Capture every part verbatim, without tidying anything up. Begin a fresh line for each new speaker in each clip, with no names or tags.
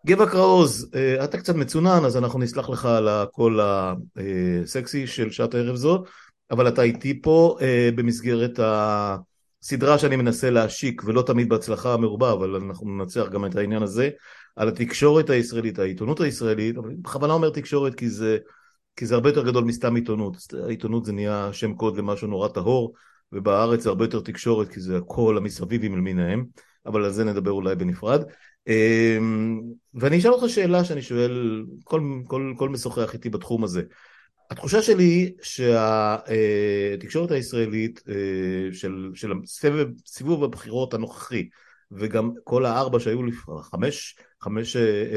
גבע קראוז, אתה קצת מצונן, אז אנחנו נסלח לך על הקול הסקסי של שעת הערב זו, אבל אתה איתי פה במסגרת הסדרה שאני מנסה להשיק, ולא תמיד בהצלחה מרובה, אבל אנחנו ננצח גם את העניין הזה, על התקשורת הישראלית, העיתונות הישראלית, אבל בכוונה אומר תקשורת כי זה, כי זה הרבה יותר גדול מסתם עיתונות. העיתונות זה נהיה שם קוד למשהו נורא טהור, ובארץ זה הרבה יותר תקשורת, כי זה הכל המסביבים למיניהם, אבל על זה נדבר אולי בנפרד. ואני אשאל אותך שאלה שאני שואל כל, כל, כל משוחח איתי בתחום הזה. התחושה שלי היא שהתקשורת הישראלית של, של הסבב, סיבוב הבחירות הנוכחי, וגם כל הארבע שהיו לפני, חמש, חמש,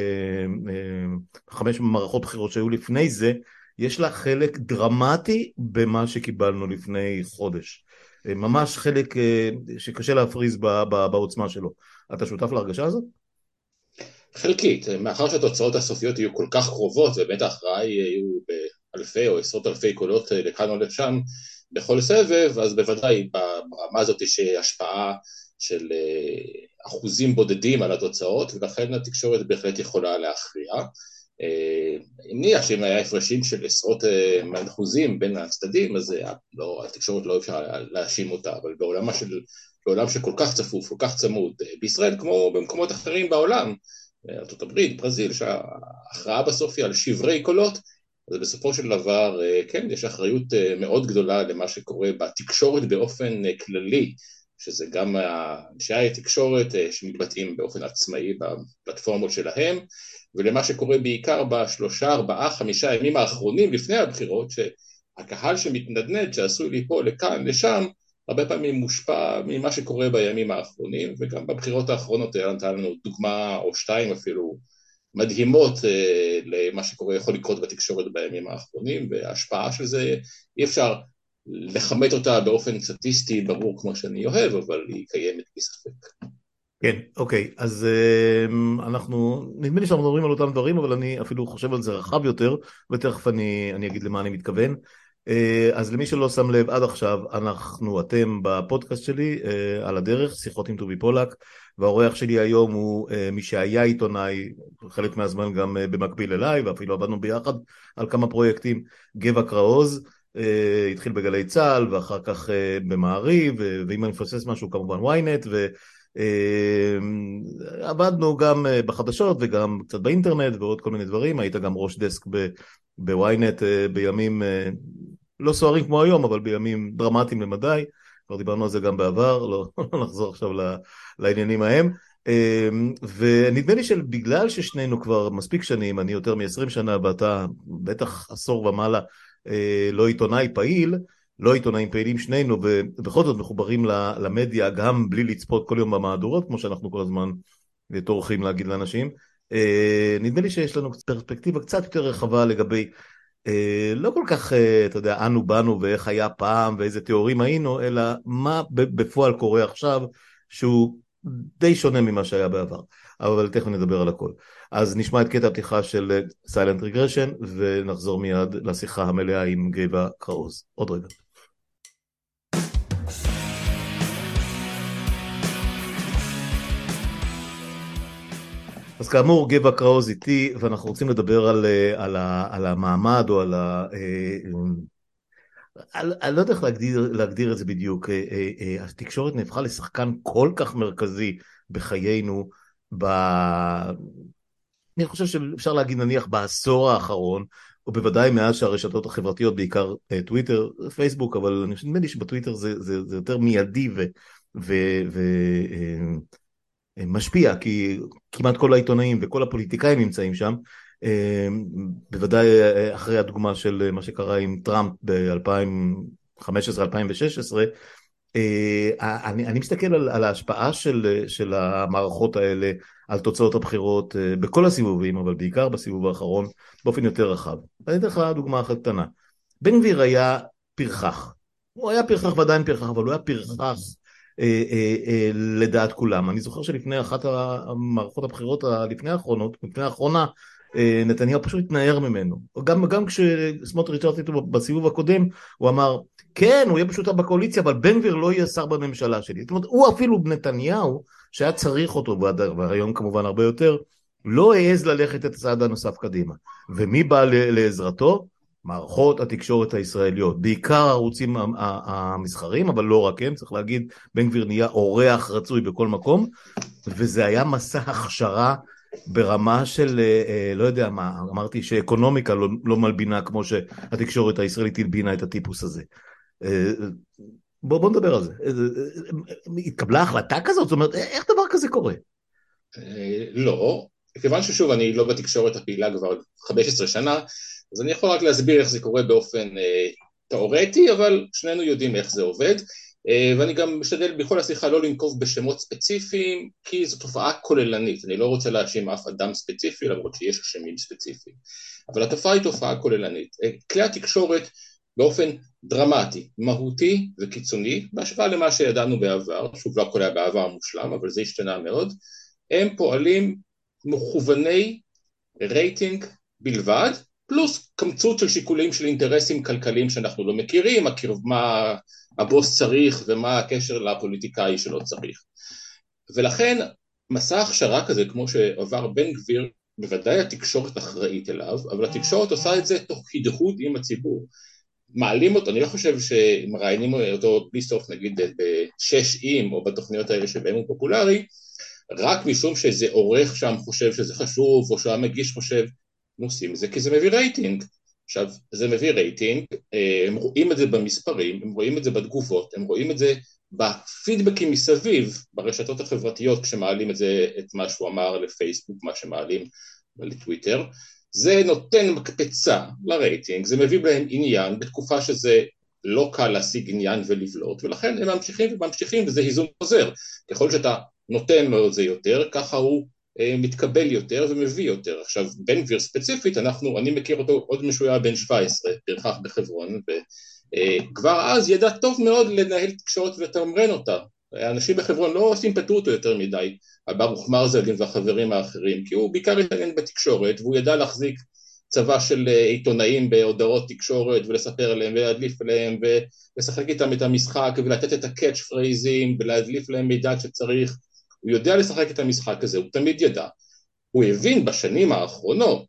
חמש מערכות בחירות שהיו לפני זה, יש לה חלק דרמטי במה שקיבלנו לפני חודש. ממש חלק שקשה להפריז בעוצמה שלו. אתה שותף להרגשה הזאת?
חלקית, מאחר שהתוצאות הסופיות יהיו כל כך קרובות, ובטח ההכרעה יהיו באלפי או עשרות אלפי קולות לכאן או לשם בכל סבב, אז בוודאי ברמה הזאת יש השפעה של אחוזים בודדים על התוצאות, ולכן התקשורת בהחלט יכולה להכריע. אם נניח שאם היה הפרשים של עשרות אחוזים בין הצדדים, אז לא, התקשורת לא אפשר להאשים אותה, אבל בעולם, של, בעולם שכל כך צפוף, כל כך צמוד, בישראל כמו במקומות אחרים בעולם, ארצות הברית, ברזיל, שההכרעה בסוף היא על שברי קולות, אז בסופו של דבר, כן, יש אחריות מאוד גדולה למה שקורה בתקשורת באופן כללי, שזה גם אנשי התקשורת שמתבטאים באופן עצמאי בפלטפורמות שלהם, ולמה שקורה בעיקר בשלושה, ארבעה, חמישה ימים האחרונים לפני הבחירות, שהקהל שמתנדנד, שעשוי ליפול לכאן, לשם, הרבה פעמים מושפע ממה שקורה בימים האחרונים, וגם בבחירות האחרונות נתן לנו דוגמה או שתיים אפילו מדהימות למה שקורה, יכול לקרות בתקשורת בימים האחרונים, וההשפעה של זה אי אפשר לחמת אותה באופן סטטיסטי ברור כמו שאני אוהב, אבל היא קיימת בספק.
כן, אוקיי, אז אנחנו, נדמה לי שאנחנו מדברים על אותם דברים, אבל אני אפילו חושב על זה רחב יותר, ותכף אני, אני אגיד למה אני מתכוון. אז למי שלא שם לב עד עכשיו, אנחנו, אתם בפודקאסט שלי, על הדרך, שיחות עם טובי פולק, והאורח שלי היום הוא מי שהיה עיתונאי, חלק מהזמן גם במקביל אליי, ואפילו עבדנו ביחד על כמה פרויקטים, גבע קראוז, התחיל בגלי צהל, ואחר כך במעריב, ואם אני מפסס משהו כמובן וויינט, ו... עבדנו גם בחדשות וגם קצת באינטרנט ועוד כל מיני דברים, היית גם ראש דסק בוויינט בימים לא סוערים כמו היום, אבל בימים דרמטיים למדי, כבר דיברנו על זה גם בעבר, לא, לא נחזור עכשיו לעניינים ההם, ונדמה לי שבגלל ששנינו כבר מספיק שנים, אני יותר מ-עשרים שנה ואתה בטח עשור ומעלה לא עיתונאי פעיל, לא עיתונאים פעילים שנינו, ובכל זאת מחוברים למדיה, גם בלי לצפות כל יום במהדורות, כמו שאנחנו כל הזמן טורחים להגיד לאנשים. נדמה לי שיש לנו פרספקטיבה קצת יותר רחבה לגבי, לא כל כך, אתה יודע, אנו באנו ואיך היה פעם, ואיזה תיאורים היינו, אלא מה בפועל קורה עכשיו, שהוא די שונה ממה שהיה בעבר. אבל תכף נדבר על הכל. אז נשמע את קטע הפתיחה של Silent Regression, ונחזור מיד לשיחה המלאה עם גבע קראוז. עוד רגע. אז כאמור, גבע קראוז איתי, ואנחנו רוצים לדבר על, על, ה, על המעמד, או על ה... על, אני לא יודע איך להגדיר, להגדיר את זה בדיוק. התקשורת נהפכה לשחקן כל כך מרכזי בחיינו, ב... אני חושב שאפשר להגיד נניח בעשור האחרון, או בוודאי מאז שהרשתות החברתיות, בעיקר טוויטר, פייסבוק, אבל אני חושב לי שבטוויטר זה, זה, זה יותר מיידי ו... ו, ו משפיע, כי כמעט כל העיתונאים וכל הפוליטיקאים נמצאים שם, בוודאי אחרי הדוגמה של מה שקרה עם טראמפ ב-אלפיים וחמש עשרה אלפיים ושש עשרה, אני, אני מסתכל על, על ההשפעה של, של המערכות האלה על תוצאות הבחירות בכל הסיבובים, אבל בעיקר בסיבוב האחרון באופן יותר רחב. אני אתן לך דוגמה אחת קטנה. בן גביר היה פרחח, הוא היה פרחח ועדיין פרחח, אבל הוא היה פרחח לדעת כולם. אני זוכר שלפני אחת המערכות הבחירות לפני האחרונות, לפני האחרונה, נתניהו פשוט התנער ממנו. גם, גם כשסמוטריץ' רצה איתו בסיבוב הקודם, הוא אמר, כן, הוא יהיה פשוט בקואליציה, אבל בן גביר לא יהיה שר בממשלה שלי. זאת אומרת, הוא אפילו נתניהו, שהיה צריך אותו, והיום כמובן הרבה יותר, לא העז ללכת את הצעד הנוסף קדימה. ומי בא לעזרתו? מערכות התקשורת הישראליות, בעיקר הערוצים המסחריים, אבל לא רק הם, צריך להגיד, בן גביר נהיה אורח רצוי בכל מקום, וזה היה מסע הכשרה ברמה של, לא יודע מה, אמרתי שאקונומיקה לא, לא מלבינה כמו שהתקשורת הישראלית הלבינה את הטיפוס הזה. בוא, בוא נדבר על זה. התקבלה החלטה כזאת? זאת אומרת, איך דבר כזה קורה?
לא, כיוון ששוב אני לא בתקשורת הפעילה כבר חמש עשרה שנה, אז אני יכול רק להסביר איך זה קורה באופן אה, תיאורטי, אבל שנינו יודעים איך זה עובד, אה, ואני גם משתדל בכל השיחה לא לנקוב בשמות ספציפיים, כי זו תופעה כוללנית, אני לא רוצה להאשים אף אדם ספציפי, למרות שיש אשמים ספציפיים, אבל התופעה היא תופעה כוללנית. אה, כלי התקשורת באופן דרמטי, מהותי וקיצוני, בהשוואה למה שידענו בעבר, שוב לא הכל היה בעבר מושלם, אבל זה השתנה מאוד, הם פועלים מכווני רייטינג בלבד, פלוס קמצות של שיקולים של אינטרסים כלכליים שאנחנו לא מכירים, מה הבוס צריך ומה הקשר לפוליטיקאי שלא צריך. ולכן מסע הכשרה כזה, כמו שעבר בן גביר, בוודאי התקשורת אחראית אליו, אבל התקשורת עושה את זה תוך הדהוד עם הציבור. מעלים אותו, אני לא חושב שמראיינים אותו בלי סוף, נגיד בשש אים או בתוכניות האלה שבהם הוא פופולרי, רק משום שזה עורך שם חושב שזה חשוב, או שהמגיש חושב, עושים את זה כי זה מביא רייטינג. עכשיו, זה מביא רייטינג, הם רואים את זה במספרים, הם רואים את זה בתגובות, הם רואים את זה בפידבקים מסביב, ברשתות החברתיות, כשמעלים את זה, את מה שהוא אמר לפייסבוק, מה שמעלים לטוויטר, זה נותן מקפצה לרייטינג, זה מביא בהם עניין, בתקופה שזה לא קל להשיג עניין ולבלוט, ולכן הם ממשיכים וממשיכים, וזה היזון חוזר. ככל שאתה נותן לו את זה יותר, ככה הוא מתקבל יותר ומביא יותר. עכשיו, בן גביר ספציפית, אנחנו, אני מכיר אותו עוד משהו היה בן שבע עשרה, פרחח בחברון, וכבר אז ידע טוב מאוד לנהל תקשורת ולתמרן אותה. האנשים בחברון לא סימפטו אותו יותר מדי, ברוך מרזלין והחברים האחרים, כי הוא בעיקר התעניין בתקשורת, והוא ידע להחזיק צבא של עיתונאים בהודעות תקשורת, ולספר להם ולהדליף להם, ולשחק איתם את המשחק, ולתת את הקאץ' פרייזים, ולהדליף להם מידע שצריך. הוא יודע לשחק את המשחק הזה, הוא תמיד ידע. הוא הבין בשנים האחרונות,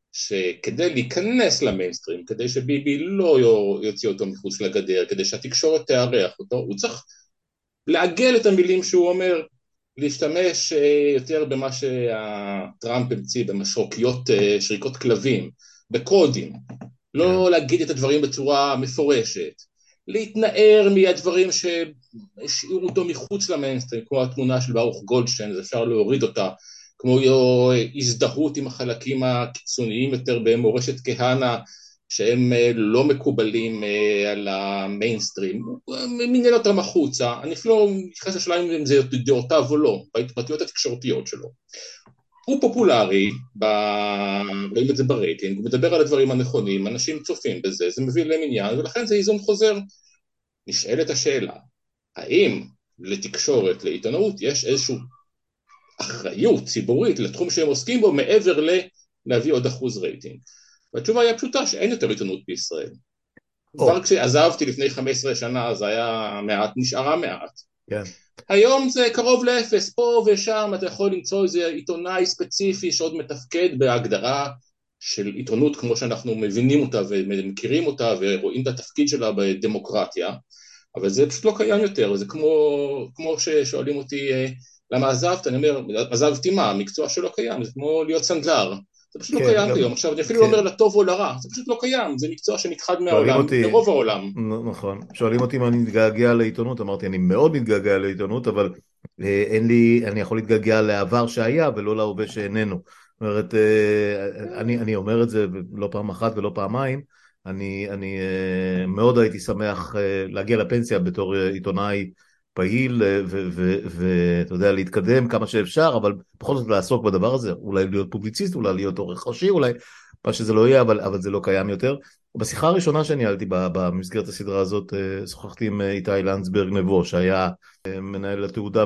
שכדי להיכנס למיינסטרים, כדי שביבי לא יוציא אותו מחוץ לגדר, כדי שהתקשורת תארח אותו, הוא צריך לעגל את המילים שהוא אומר, להשתמש יותר במה שהטראמפ המציא, במשרוקיות שריקות כלבים, בקודים, לא להגיד את הדברים בצורה מפורשת, להתנער מהדברים שהשאירו אותו מחוץ למיינסטרים, כמו התמונה של ברוך גולדשטיין, אז אפשר להוריד אותה, כמו הזדהות עם החלקים הקיצוניים יותר במורשת כהנא, שהם לא מקובלים על המיינסטרים, מנהל אותם החוצה, אני אפילו נכנס לשאלה אם זה דעותיו או לא, בהתבטאויות התקשורתיות שלו. הוא פופולרי, רואים את זה ברייטינג, הוא מדבר על הדברים הנכונים, אנשים צופים בזה, זה מביא להם עניין, ולכן זה איזון חוזר. נשאלת השאלה, האם לתקשורת, לעיתונאות, יש איזושהי אחריות ציבורית לתחום שהם עוסקים בו, מעבר להביא עוד אחוז רייטינג? והתשובה היה פשוטה שאין יותר עיתונות בישראל. כבר כשעזבתי לפני חמש עשרה שנה, זה היה מעט, נשארה מעט.
כן.
היום זה קרוב לאפס, פה ושם אתה יכול למצוא איזה עיתונאי ספציפי שעוד מתפקד בהגדרה של עיתונות כמו שאנחנו מבינים אותה ומכירים אותה ורואים את התפקיד שלה בדמוקרטיה, אבל זה פשוט לא קיים יותר, זה כמו, כמו ששואלים אותי למה עזבת, אני אומר, עזבתי מה, המקצוע שלא קיים, זה כמו להיות סנדלר, זה פשוט לא קיים היום, עכשיו אני אפילו לא אומר לטוב או לרע, זה פשוט לא קיים, זה מקצוע שנכחד מהעולם, לרוב העולם.
נכון, שואלים אותי אם אני מתגעגע לעיתונות, אמרתי אני מאוד מתגעגע לעיתונות, אבל אין לי, אני יכול להתגעגע לעבר שהיה ולא להווה שאיננו. זאת אומרת, אני, אני אומר את זה לא פעם אחת ולא פעמיים, אני, אני מאוד הייתי שמח להגיע לפנסיה בתור עיתונאי פעיל, ואתה יודע, להתקדם כמה שאפשר, אבל בכל זאת לעסוק בדבר הזה, אולי להיות פובליציסט, אולי להיות עורך ראשי, אולי מה שזה לא יהיה, אבל, אבל זה לא קיים יותר. בשיחה הראשונה שאני עלתי במסגרת הסדרה הזאת, שוחחתי עם איתי לנדסברג נבו, שהיה מנהל התעודה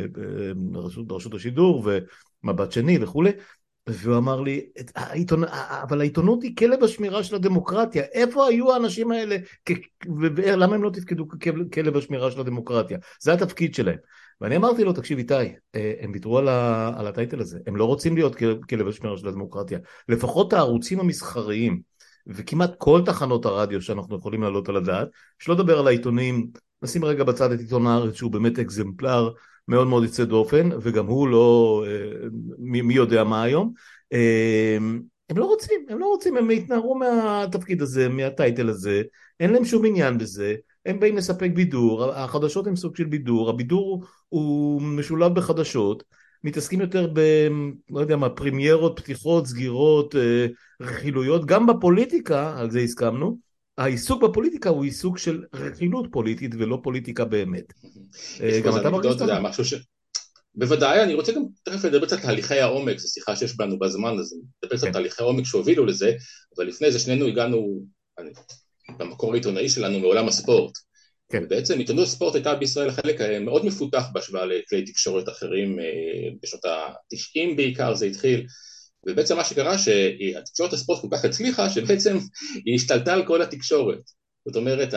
ברשות, ברשות השידור, ומבט שני וכו', והוא אמר לי, העיתונ... אבל העיתונות היא כלב השמירה של הדמוקרטיה, איפה היו האנשים האלה, ולמה הם לא תפקדו ככלב השמירה של הדמוקרטיה? זה התפקיד שלהם. ואני אמרתי לו, תקשיב איתי, הם ויתרו על, ה, על הטייטל הזה, הם לא רוצים להיות כלב השמירה של הדמוקרטיה, לפחות הערוצים המסחריים, וכמעט כל תחנות הרדיו שאנחנו יכולים לעלות על הדעת, שלא לדבר על העיתונים, נשים רגע בצד את עיתון הארץ, שהוא באמת אקזמפלר מאוד מאוד יצא דופן, וגם הוא לא, מי, מי יודע מה היום, הם לא רוצים, הם לא רוצים, הם התנערו מהתפקיד הזה, מהטייטל הזה, אין להם שום עניין בזה, הם באים לספק בידור, החדשות הם סוג של בידור, הבידור הוא משולב בחדשות, מתעסקים יותר ב, לא יודע מה, פרימיירות, פתיחות, סגירות, רכילויות, גם בפוליטיקה, על זה הסכמנו, העיסוק בפוליטיקה הוא עיסוק של רכילות פוליטית ולא פוליטיקה באמת.
יש פה
גם
איזה
אתה מרגיש
אנקדוטה, משהו ש... בוודאי, אני רוצה גם תכף לדבר קצת תהליכי העומק, זו שיחה שיש בנו בזמן הזה, לדבר קצת תהליכי העומק שהובילו לזה, אבל לפני זה שנינו הגענו, במקור העיתונאי שלנו, מעולם הספורט. כן. ובעצם עיתונות הספורט הייתה בישראל חלק מאוד מפותח בהשוואה לכלי תקשורת אחרים, בשנות ה-תשעים בעיקר זה התחיל, ובעצם מה שקרה שהתקשורת הספורט כל כך הצליחה, שבעצם היא השתלטה על כל התקשורת. זאת אומרת,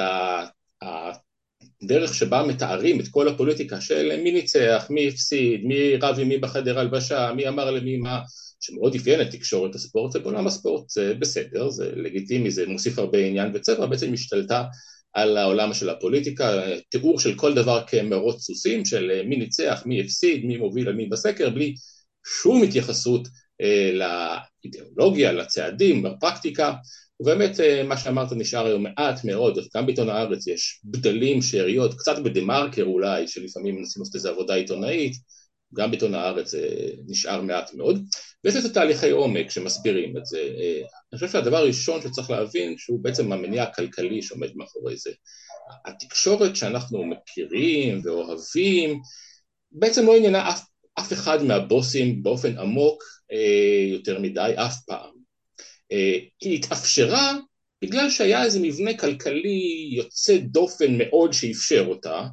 הדרך שבה מתארים את כל הפוליטיקה של מי ניצח, מי הפסיד, מי רב עם מי בחדר הלבשה, מי אמר למי מה, שמאוד אפיין את תקשורת הספורט, ובעולם הספורט זה בסדר, זה לגיטימי, זה מוסיף הרבה עניין וצבע, בעצם השתלטה על העולם של הפוליטיקה, תיאור של כל דבר כמרוץ סוסים, של מי ניצח, מי הפסיד, מי מוביל על מי בסקר, בלי שום התייחסות לאידיאולוגיה, לצעדים, לפרקטיקה, ובאמת מה שאמרת נשאר היום מעט מאוד, גם בעיתון הארץ יש בדלים, שאריות, קצת בדמרקר אולי, שלפעמים מנסים לעשות איזו עבודה עיתונאית, גם בעיתון הארץ נשאר מעט מאוד, ויש את תהליכי עומק שמסבירים את זה. אני חושב שהדבר הראשון שצריך להבין, שהוא בעצם המניע הכלכלי שעומד מאחורי זה. התקשורת שאנחנו מכירים ואוהבים, בעצם לא עניינה אף, אף אחד מהבוסים באופן עמוק יותר מדי, אף פעם. היא התאפשרה בגלל שהיה איזה מבנה כלכלי יוצא דופן מאוד שאפשר אותה,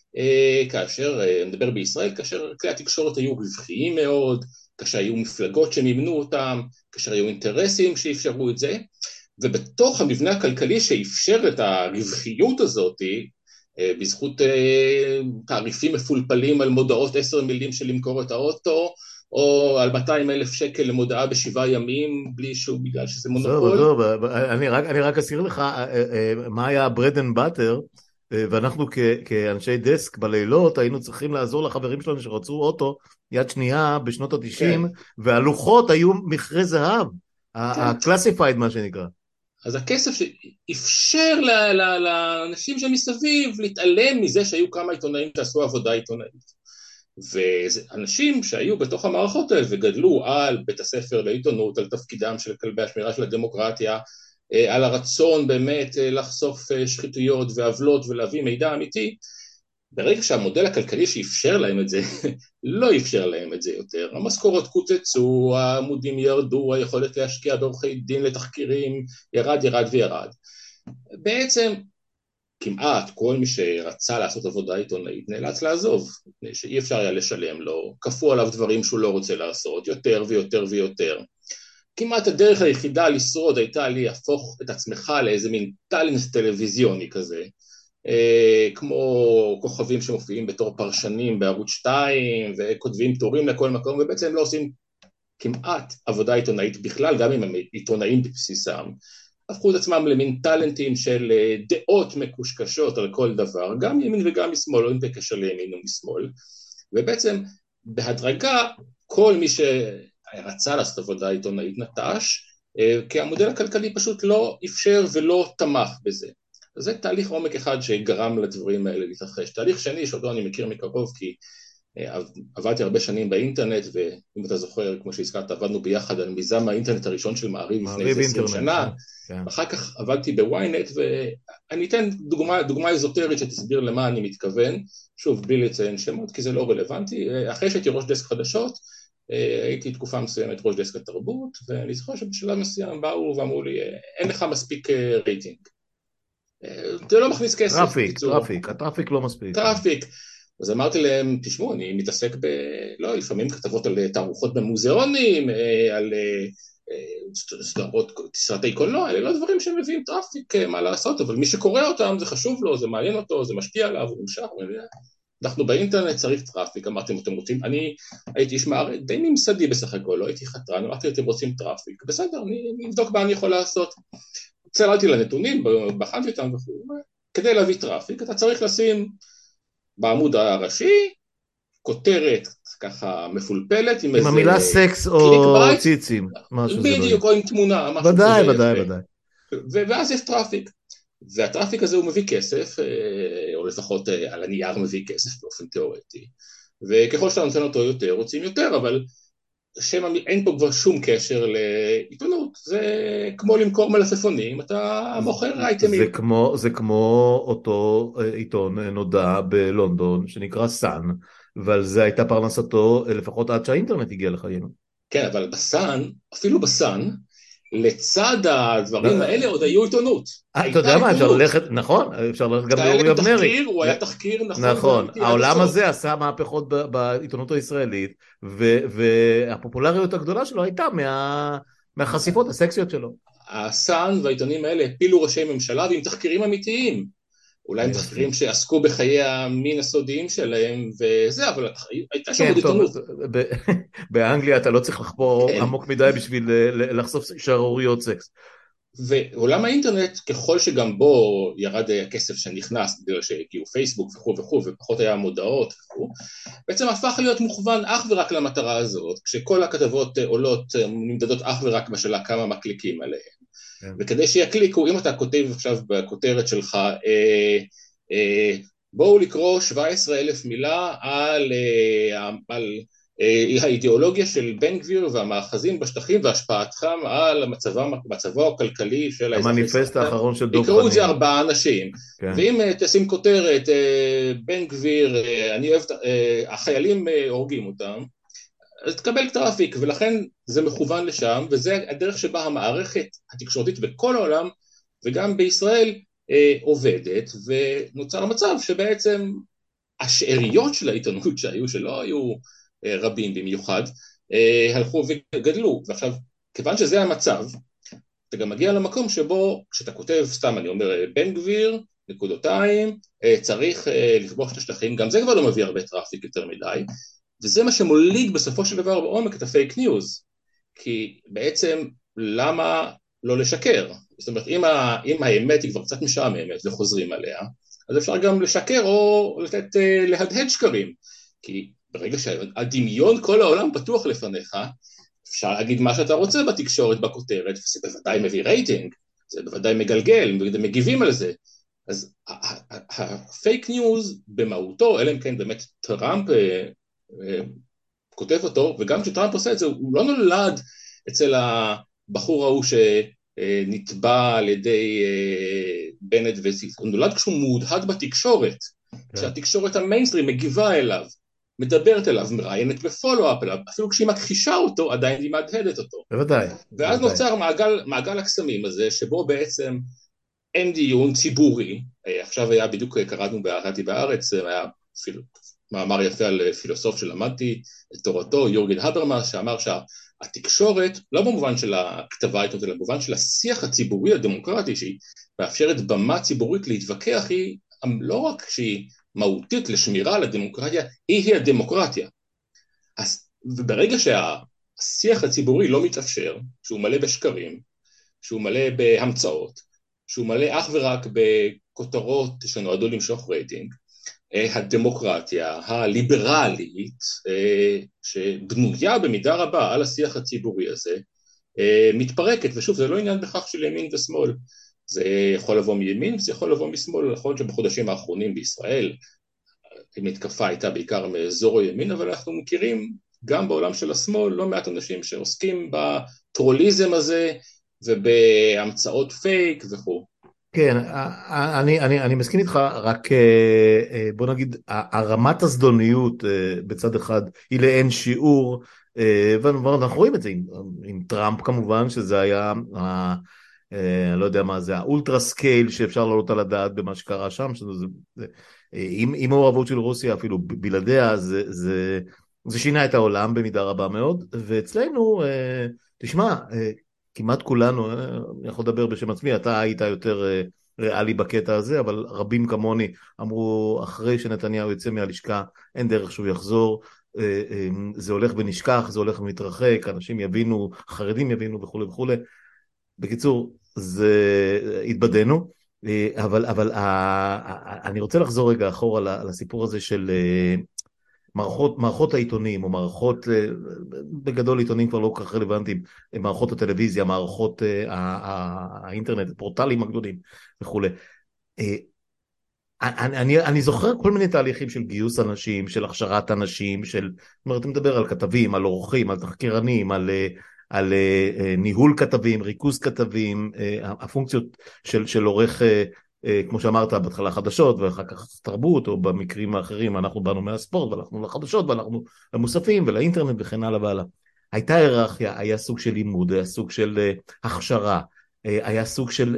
כאשר, נדבר בישראל, כאשר כלי התקשורת היו רווחיים מאוד, כאשר היו מפלגות שמימנו אותם, כאשר היו אינטרסים שאפשרו את זה, ובתוך המבנה הכלכלי שאפשר את הרווחיות הזאת, בזכות תעריפים מפולפלים על מודעות עשר מילים של למכור את האוטו, או על מאתיים אלף שקל למודעה בשבעה ימים, בלי שום, בגלל שזה מונופול.
טוב, טוב, אני רק, אני רק אזכיר לך, מה היה bread and butter, ואנחנו כ, כאנשי דסק בלילות, היינו צריכים לעזור לחברים שלנו שרצו אוטו, יד שנייה בשנות ה-תשעים, כן. והלוחות היו מכרה זהב, הקלאסיפייד מה שנקרא.
אז הכסף שאפשר לאנשים שמסביב להתעלם מזה שהיו כמה עיתונאים שעשו עבודה עיתונאית. ואנשים שהיו בתוך המערכות האלה וגדלו על בית הספר לעיתונות, על תפקידם של כלבי השמירה של הדמוקרטיה, על הרצון באמת לחשוף שחיתויות ועוולות ולהביא מידע אמיתי, ברגע שהמודל הכלכלי שאפשר להם את זה, לא אפשר להם את זה יותר. המשכורות קוצצו, העמודים ירדו, היכולת להשקיע בעורכי דין לתחקירים, ירד, ירד וירד. בעצם כמעט כל מי שרצה לעשות עבודה עיתונאית נאלץ לעזוב, שאי אפשר היה לשלם לו, כפו עליו דברים שהוא לא רוצה לעשות, יותר ויותר ויותר. כמעט הדרך היחידה לשרוד הייתה לי להפוך את עצמך לאיזה מין טאלנט טלוויזיוני כזה, כמו כוכבים שמופיעים בתור פרשנים בערוץ שתיים, וכותבים תורים לכל מקום, ובעצם הם לא עושים כמעט עבודה עיתונאית בכלל, גם אם הם עיתונאים בבסיסם. הפכו את עצמם למין טלנטים של דעות מקושקשות על כל דבר, גם ימין וגם משמאל, לא בקשר לימין ומשמאל, ובעצם בהדרגה כל מי שרצה לעשות עבודה עיתונאית נטש, כי המודל הכלכלי פשוט לא אפשר ולא תמך בזה. זה תהליך עומק אחד שגרם לדברים האלה להתרחש. תהליך שני שאותו אני מכיר מקרוב, כי עבדתי הרבה שנים באינטרנט, ואם אתה זוכר, כמו שהזכרת, עבדנו ביחד על מיזם האינטרנט הראשון של מעריב לפני איזה עשרים שנה, אחר כך עבדתי בוויינט, ואני אתן דוגמה, דוגמה איזוטרית שתסביר למה אני מתכוון, שוב, בלי לציין שמות, כי זה לא רלוונטי. אחרי שהייתי ראש דסק חדשות, הייתי תקופה מסוימת ראש דסק התרבות, ואני זוכר שבשלב מסוים באו ואמרו לי, אין לך מספיק רייטינג. זה לא מכניס כסף.
טראפיק, טראפיק, הטראפיק לא מספיק.
טראפיק. אז אמרתי להם, תשמעו, אני מתעסק ב... לא, לפעמים כתבות על תערוכות במוזיאונים, על סדרות, סרטי קולנוע, אלה לא דברים שמביאים טראפיק, מה לעשות, אבל מי שקורא אותם זה חשוב לו, זה מעניין אותו, זה משפיע עליו, הוא נמשך, אנחנו באינטרנט צריך טראפיק, אמרתם אתם רוצים, אני הייתי איש מערכת די ממסדי בסך הכל, לא הייתי חתרן, אמרתי אתם רוצים טראפיק, בסדר, אני, אני אבדוק מה אני יכול לעשות, צללתי לנתונים, בחנתי אותם וכו', כדי להביא טראפיק אתה צריך לשים בעמוד הראשי, כותרת ככה מפולפלת עם
עם
איזה
המילה סקס
קליק
או
בייט,
ציצים, מה שזה לא יהיה.
בדיוק, או עם תמונה, משהו
ודאי,
כזה
ודאי,
יפה.
ודאי.
ואז יש טראפיק, והטראפיק הזה הוא מביא כסף, או לפחות על הנייר מביא כסף באופן תיאורטי, וככל שאתה נותן אותו יותר, רוצים יותר, אבל שם אין פה כבר שום קשר לעיתונות, זה כמו למכור מלפפונים, אתה מוכר
זה
אייטמים.
כמו, זה כמו אותו עיתון נודע בלונדון שנקרא סאן, ועל זה הייתה פרנסתו לפחות עד שהאינטרנט הגיע לחיינו.
כן, אבל בסאן, אפילו בסאן, לצד הדברים האלה עוד היו עיתונות.
אתה
הייתה
יודע מה, אפשר
עיתונות.
ללכת, נכון, אפשר ללכת גם
שהיה
לאורי
להם
אבנרי.
תחקיר, הוא היה תחקיר נכון
נכון,
ואמיתי עד
העולם
הסוף.
הזה עשה מהפכות בעיתונות הישראלית, והפופולריות הגדולה שלו הייתה מהחשיפות הסקסיות שלו.
הסאן והעיתונים האלה הפילו ראשי ממשלה ועם תחקירים אמיתיים. אולי הם
אני מסכים.
תחקירים שעסקו בחיי המין הסודיים שלהם וזה, אבל הייתה שם
כן,
עוד
טוב,
עיתונות.
באנגליה אתה לא צריך לחפור
כן.
עמוק מדי בשביל לחשוף שערוריות סקס.
ועולם האינטרנט, ככל שגם בו ירד הכסף שנכנס, בגלל שהגיעו פייסבוק וכו' וכו', ופחות היה מודעות וכו', בעצם הפך להיות מוכוון אך ורק למטרה הזאת, כשכל הכתבות עולות, נמדדות אך ורק בשאלה כמה מקליקים עליהן.
כן.
וכדי שיקליקו, אם אתה כותב עכשיו בכותרת שלך, אה, אה, בואו לקרוא שבע עשרה אלף מילה על, אה, על אה, האידיאולוגיה של בן גביר והמאחזים בשטחים והשפעתכם על מצבם, מצבו הכלכלי של האזרחי ישראל.
המניפסט האחרון של דב
יקראו את זה
חנין.
ארבעה אנשים,
כן.
ואם אה, תשים כותרת, אה, בן גביר, אה, אני אוהב, אה, החיילים אה, הורגים אותם, אז תקבל טראפיק, ולכן זה מכוון לשם, וזה הדרך שבה המערכת התקשורתית בכל העולם, וגם בישראל, אה, עובדת, ונוצר מצב שבעצם השאריות של העיתונות שהיו, שלא היו אה, רבים במיוחד, אה, הלכו וגדלו, ועכשיו, כיוון שזה המצב, אתה גם מגיע למקום שבו, כשאתה כותב, סתם אני אומר, בן גביר, נקודותיים, אה, צריך אה, לכבוש את השטחים, גם זה כבר לא מביא הרבה טראפיק יותר מדי, וזה מה שמוליד בסופו של דבר בעומק את הפייק ניוז, כי בעצם למה לא לשקר? זאת אומרת, אם, ה, אם האמת היא כבר קצת משעממת וחוזרים עליה, אז אפשר גם לשקר או לתת, להדהד שקרים, כי ברגע שהדמיון כל העולם פתוח לפניך, אפשר להגיד מה שאתה רוצה בתקשורת, בכותרת, וזה בוודאי מביא רייטינג, זה בוודאי מגלגל, מגיבים על זה, אז הפייק ניוז במהותו, אלא אם כן באמת טראמפ כותב אותו, וגם כשטראמפ עושה את זה, הוא לא נולד אצל הבחור ההוא שנתבע על ידי בנט וסיס, הוא נולד כשהוא מודהד בתקשורת, כשהתקשורת המיינסטרים מגיבה אליו, מדברת אליו, מראיינת בפולו-אפ אליו, אפילו כשהיא מכחישה אותו, עדיין היא מהדהדת אותו.
בוודאי.
ואז נוצר מעגל, מעגל הקסמים הזה, שבו בעצם אין דיון ציבורי, עכשיו היה בדיוק קראנו בארתי בארץ, היה אפילו מאמר יפה על פילוסוף שלמדתי את תורתו, יורגן הברמאס, שאמר שהתקשורת, לא במובן של הכתבה העיתונאית, אלא במובן של השיח הציבורי הדמוקרטי, שהיא מאפשרת במה ציבורית להתווכח, היא לא רק שהיא מהותית לשמירה על הדמוקרטיה, היא היא הדמוקרטיה. אז, וברגע שהשיח הציבורי לא מתאפשר, שהוא מלא בשקרים, שהוא מלא בהמצאות, שהוא מלא אך ורק בכותרות שנועדו למשוך רייטינג, הדמוקרטיה הליברלית שבנויה במידה רבה על השיח הציבורי הזה מתפרקת, ושוב זה לא עניין בכך של ימין ושמאל, זה יכול לבוא מימין וזה יכול לבוא משמאל, נכון שבחודשים האחרונים בישראל המתקפה הייתה בעיקר מאזור הימין, אבל אנחנו מכירים גם בעולם של השמאל לא מעט אנשים שעוסקים בטרוליזם הזה ובהמצאות פייק וכו'.
כן, אני, אני, אני מסכים איתך, רק בוא נגיד, הרמת הזדוניות בצד אחד היא לאין שיעור, ואנחנו רואים את זה עם, עם טראמפ כמובן, שזה היה, ה, לא יודע מה זה, האולטרה סקייל שאפשר לעלות על הדעת במה שקרה שם, שזה, זה, עם, עם מעורבות של רוסיה אפילו בלעדיה, זה, זה, זה שינה את העולם במידה רבה מאוד, ואצלנו, תשמע, כמעט כולנו, אני יכול לדבר בשם עצמי, אתה היית יותר ריאלי בקטע הזה, אבל רבים כמוני אמרו, אחרי שנתניהו יצא מהלשכה, אין דרך שהוא יחזור, זה הולך ונשכח, זה הולך ומתרחק, אנשים יבינו, חרדים יבינו וכו' וכו'. בקיצור, זה התבדנו, אבל, אבל אני רוצה לחזור רגע אחורה לסיפור הזה של מערכות, מערכות העיתונים, או מערכות, בגדול עיתונים כבר לא כל כך רלוונטיים, מערכות הטלוויזיה, מערכות האינטרנט, הפורטלים הגדולים וכו'. אני, אני, אני זוכר כל מיני תהליכים של גיוס אנשים, של הכשרת אנשים, של, זאת אומרת, אני מדבר על כתבים, על עורכים, על תחקירנים, על, על ניהול כתבים, ריכוז כתבים, הפונקציות של, של עורך, כמו שאמרת, בהתחלה חדשות, ואחר כך תרבות, או במקרים האחרים, אנחנו באנו מהספורט, והלכנו לחדשות, והלכנו למוספים, ולאינטרנט, וכן הלאה והלאה. הייתה היררכיה, היה סוג של לימוד, היה סוג של הכשרה, היה סוג של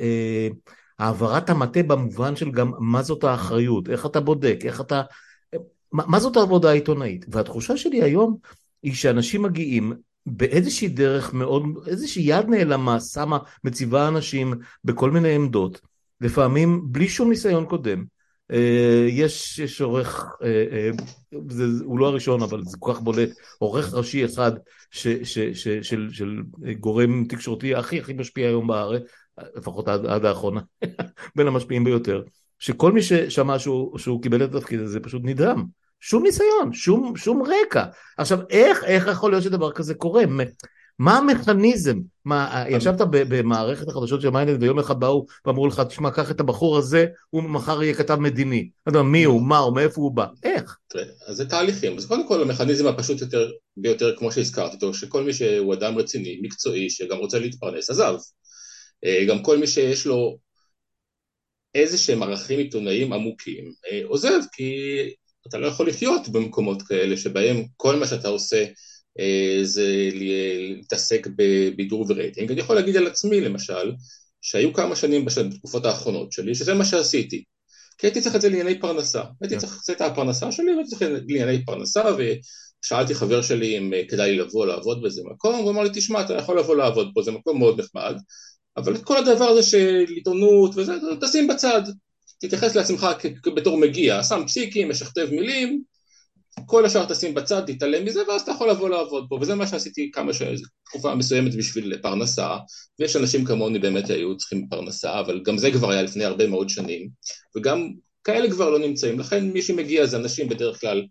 העברת המטה במובן של גם מה זאת האחריות, איך אתה בודק, איך אתה, מה, מה זאת העבודה העיתונאית. והתחושה שלי היום היא שאנשים מגיעים באיזושהי דרך מאוד, איזושהי יד נעלמה, שמה, מציבה אנשים בכל מיני עמדות, לפעמים בלי שום ניסיון קודם. יש, יש עורך, זה, הוא לא הראשון, אבל זה כל כך בולט, עורך ראשי אחד ש, ש, ש, של, של גורם תקשורתי הכי הכי משפיע היום בארץ, לפחות עד, עד האחרונה, בין המשפיעים ביותר, שכל מי ששמע שהוא, שהוא קיבל את התפקיד הזה פשוט נדהם. שום ניסיון, שום, שום רקע. עכשיו, איך, איך יכול להיות שדבר כזה קורה? מה המכניזם? מה, ישבת במערכת החדשות של מיינד, ויום אחד באו ואמרו לך, תשמע, קח את הבחור הזה, הוא מחר יהיה כתב מדיני. אתה יודע, מי הוא, מה הוא, מאיפה הוא בא? איך?
אז זה תהליכים. אז קודם כל, המכניזם הפשוט יותר, ביותר, כמו שהזכרתי אותו, שכל מי שהוא אדם רציני, מקצועי, שגם רוצה להתפרנס, עזב. גם כל מי שיש לו איזה שהם ערכים עיתונאיים עמוקים, עוזב, כי אתה לא יכול לחיות במקומות כאלה שבהם כל מה שאתה עושה זה להתעסק בבידור ורייטינג. אני יכול להגיד על עצמי למשל, שהיו כמה שנים בתקופות האחרונות שלי, שזה מה שעשיתי, כי הייתי צריך את זה לענייני פרנסה, הייתי צריך את הפרנסה שלי, והייתי צריך לענייני פרנסה, ושאלתי חבר שלי אם כדאי לי לבוא לעבוד באיזה מקום, הוא אמר לי, תשמע, אתה יכול לבוא לעבוד פה, זה מקום מאוד נחמד, אבל את כל הדבר הזה של עיתונות וזה, תשים בצד, תתייחס לעצמך בתור מגיע, שם פסיקים, משכתב מילים, כל השאר תשים בצד, תתעלם מזה, ואז אתה יכול לבוא לעבוד פה, וזה מה שעשיתי כמה תקופה מסוימת בשביל פרנסה, ויש אנשים כמוני באמת היו צריכים פרנסה, אבל גם זה כבר היה לפני הרבה מאוד שנים, וגם כאלה כבר לא נמצאים, לכן מי שמגיע זה אנשים בדרך כלל,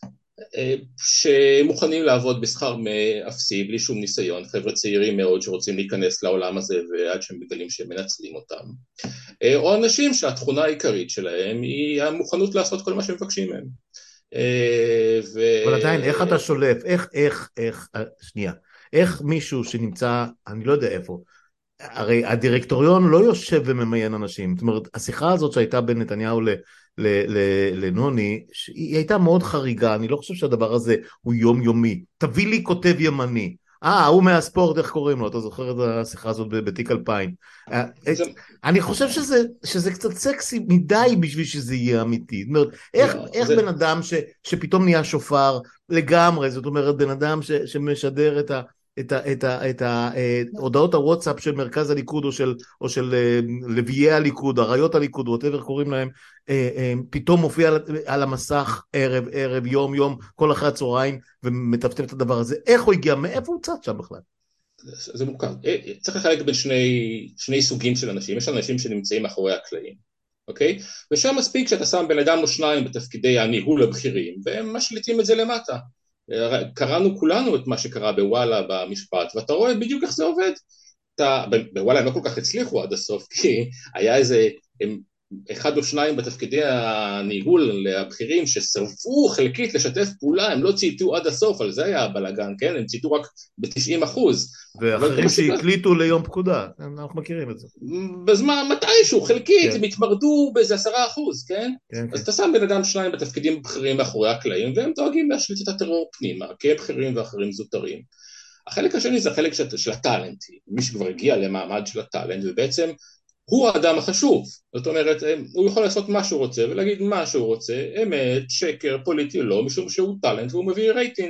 שמוכנים לעבוד בשכר מאפסי, בלי שום ניסיון, חבר'ה צעירים מאוד שרוצים להיכנס לעולם הזה, ועד שהם מגלים שהם מנצלים אותם, או אנשים שהתכונה העיקרית שלהם היא המוכנות לעשות כל מה שמבקשים מהם.
ו... אבל עדיין, איך אתה שולף, איך, איך, איך, שנייה, איך מישהו שנמצא, אני לא יודע איפה, הרי הדירקטוריון לא יושב וממיין אנשים, זאת אומרת, השיחה הזאת שהייתה בין נתניהו ל... לנוני, היא הייתה מאוד חריגה, אני לא חושב שהדבר הזה הוא יומיומי, תביא לי כותב ימני, אה, הוא מהספורט, איך קוראים לו, אתה זוכר את השיחה הזאת בתיק אלפיים, אני חושב שזה קצת סקסי מדי בשביל שזה יהיה אמיתי, זאת אומרת, איך בן אדם שפתאום נהיה שופר לגמרי, זאת אומרת, בן אדם שמשדר את ה... את ה, את ה, את ה, הודעות הוואטסאפ של מרכז הליכוד או של, או של לוויי הליכוד, אריות הליכוד, whatever קוראים להם, פתאום מופיע על, על המסך ערב, ערב, יום, יום, כל אחרי הצהריים, ומטפטף את הדבר הזה. איך הוא הגיע? מאיפה הוא צד שם בכלל?
זה מורכב. צריך לחלק בין שני, שני סוגים של אנשים. יש אנשים שנמצאים מאחורי הקלעים, אוקיי? ושם מספיק שאתה שם בן אדם או שניים בתפקידי הניהול הבכירים, והם משליטים את זה למטה. קראנו כולנו את מה שקרה בוואלה במשפט, ואתה רואה בדיוק איך זה עובד. אתה, בוואלה הם לא כל כך הצליחו עד הסוף, כי היה איזה אחד או שניים בתפקידי הניהול הבכירים שסרבו חלקית לשתף פעולה, הם לא צייתו עד הסוף, על זה היה הבלגן, כן? הם צייתו רק ב-תשעים אחוז.
ואחרים שהקליטו ליום פקודה, אנחנו מכירים את זה.
בזמן, מתישהו, חלקית, הם התמרדו באיזה עשרה אחוז, כן? אז אתה שם בן אדם שניים בתפקידים בכירים מאחורי הקלעים, והם דואגים להשליט את הטרור פנימה, כי הם בכירים ואחרים זוטרים. החלק השני זה החלק של הטלנט, מי שכבר הגיע למעמד של הטלנט, ובעצם הוא האדם החשוב, זאת אומרת, הוא יכול לעשות מה שהוא רוצה, ולהגיד מה שהוא רוצה, אמת, שקר, פוליטי, לא, משום שהוא טלנט, והוא מביא רייטינג,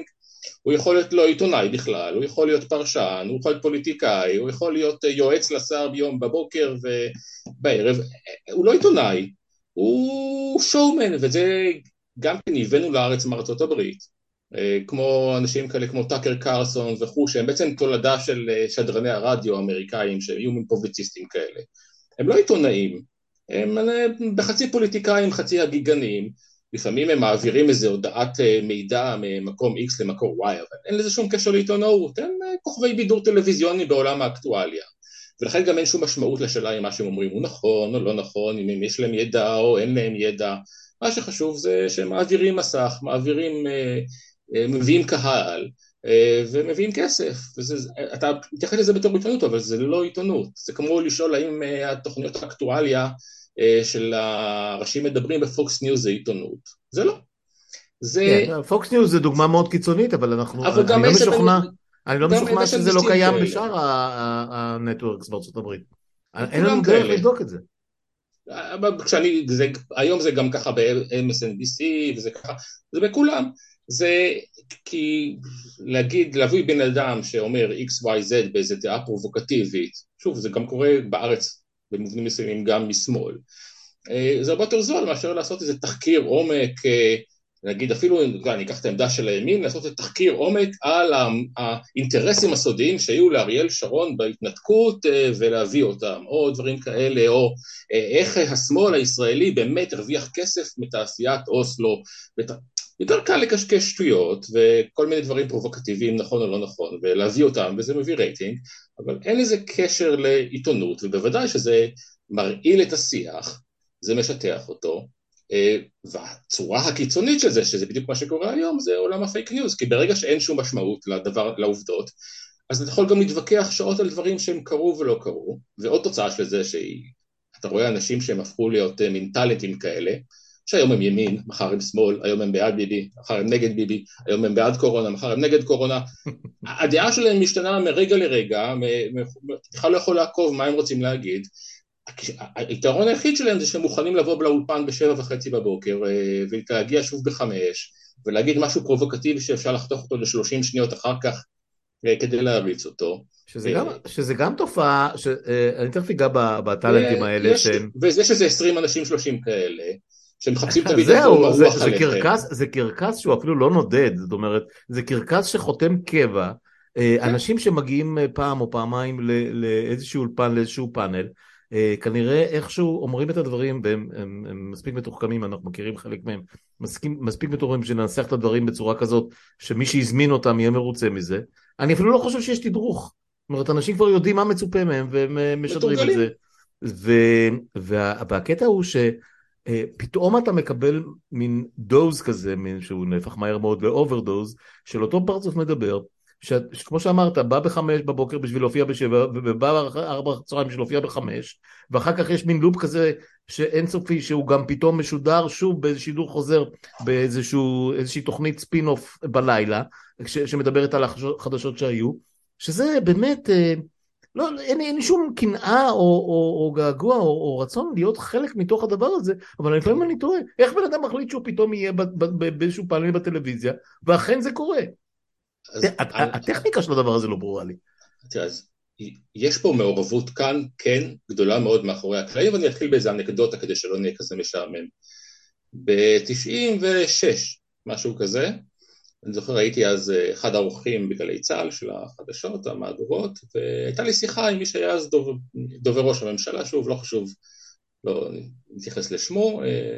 הוא יכול להיות לא עיתונאי בכלל, הוא יכול להיות פרשן, הוא יכול להיות פוליטיקאי, הוא יכול להיות יועץ לשר ביום בבוקר ובערב, הוא לא עיתונאי, הוא שואומן, וזה גם כן הבאנו לארץ מארצות הברית, כמו אנשים כאלה כמו טאקר קרסון וכו', שהם בעצם תולדה של שדרני הרדיו האמריקאים, שהם יהיו מין פובליציסטים כאלה. הם לא עיתונאים, הם בחצי פוליטיקאים, חצי הגיגנים, לפעמים הם מעבירים איזו הודעת מידע ממקום X למקום Y, אבל אין לזה שום קשר לעיתונאות, הם כוכבי בידור טלוויזיוני בעולם האקטואליה. ולכן גם אין שום משמעות לשאלה אם מה שהם אומרים הוא נכון או לא נכון, אם יש להם ידע או אין להם ידע. מה שחשוב זה שהם מעבירים מסך, מעבירים, מביאים קהל ומביאים כסף. וזה, אתה מתייחס לזה בתור עיתונות, אבל זה לא עיתונות. זה כמו לשאול האם התוכניות האקטואליה של הראשים מדברים בפוקס ניוז זה עיתונות. זה לא. זה...
כן, פוקס ניוז זה דוגמה מאוד קיצונית, אבל אנחנו,
אבל
אני לא משוכנע,
בין...
אני לא משוכנע שזה לא קיים בשאר הנטוורקס בארצות הברית. אין לנו דרך לבדוק את זה.
כשאני, זה, היום זה גם ככה ב-אם אס אן בי סי וזה ככה, זה בכולם. זה כי להגיד, להביא בן אדם שאומר X, Y, Z באיזו דעה פרובוקטיבית, שוב, זה גם קורה בארץ במובנים מסוימים גם משמאל. זה הרבה יותר זול מאשר לעשות איזה תחקיר עומק, נגיד אפילו, אני אקח את העמדה של הימין, לעשות את תחקיר עומק על האינטרסים הסודיים שהיו לאריאל שרון בהתנתקות ולהביא אותם, או דברים כאלה, או איך השמאל הישראלי באמת הרוויח כסף מתעשיית אוסלו, יותר קל לקשקש שטויות וכל מיני דברים פרובוקטיביים, נכון או לא נכון, ולהביא אותם, וזה מביא רייטינג, אבל אין לזה קשר לעיתונות, ובוודאי שזה מרעיל את השיח, זה משטח אותו, והצורה הקיצונית של זה, שזה בדיוק מה שקורה היום, זה עולם הפייק ניוז, כי ברגע שאין שום משמעות לדבר, לעובדות, אז אתה יכול גם להתווכח שעות על דברים שהם קרו ולא קרו, ועוד תוצאה של זה שאתה רואה אנשים שהם הפכו להיות מנטלטים כאלה, שהיום הם ימין, מחר הם שמאל, היום הם בעד ביבי, מחר הם נגד ביבי, היום הם בעד קורונה, מחר הם נגד קורונה, הדעה שלהם משתנה מרגע לרגע, בכלל לא יכול לעקוב מה הם רוצים להגיד, היתרון היחיד שלהם זה שהם מוכנים לבוא לאולפן בשבע וחצי בבוקר ולהגיע שוב בחמש ולהגיד משהו פרובוקטיבי שאפשר לחתוך אותו לשלושים שניות אחר כך כדי להריץ אותו.
שזה גם, שזה גם תופעה, אני תכף אגע בטלנטים האלה שהם...
וזה שזה עשרים אנשים שלושים כאלה, שהם מחפשים תמיד לעבור מרוח עליכם.
זה קרקס שהוא אפילו לא נודד, זאת אומרת, זה קרקס שחותם קבע, אנשים שמגיעים פעם או פעמיים לאיזשהו אולפן, לאיזשהו פאנל, כנראה איכשהו אומרים את הדברים והם הם, הם מספיק מתוחכמים, אנחנו מכירים חלק מהם, מספיק, מספיק מתוחכמים שננסח את הדברים בצורה כזאת שמי שיזמין אותם יהיה מרוצה מזה. אני אפילו לא חושב שיש תדרוך, זאת אומרת אנשים כבר יודעים מה מצופה מהם והם משדרים את זה, ו, וה, והקטע הוא שפתאום אתה מקבל מין דוז כזה, מין שהוא נהפך מהר מאוד לאוברדוז של אותו פרצוף מדבר, שכמו שאמרת, בא בחמש בבוקר בשביל להופיע בשבע, ובא ארבע צהריים בשביל להופיע בחמש, ואחר כך יש מין לופ כזה שאין סופי, שהוא גם פתאום משודר שוב באיזה שידור חוזר, באיזושהי תוכנית ספין-אוף בלילה, ש, שמדברת על החדשות שהיו, שזה באמת, לא, אין, אין שום קנאה או, או, או געגוע או, או רצון להיות חלק מתוך הדבר הזה, אבל לפעמים אני טועה, איך בן אדם מחליט שהוא פתאום יהיה באיזשהו פעמים בטלוויזיה, ואכן זה קורה. הטכניקה של הדבר הזה לא ברורה לי.
אז יש פה מעורבות כאן, כן, גדולה מאוד מאחורי הקלעים, ואני אתחיל באיזה אנקדוטה כדי שלא נהיה כזה משעמם. ב-תשעים ושש, משהו כזה, אני זוכר, הייתי אז אחד האורחים בגלי צה"ל של החדשות, המהדורות, והייתה לי שיחה עם מי שהיה אז דובר, דובר ראש הממשלה, שוב, לא חשוב, לא נתייחס לשמו,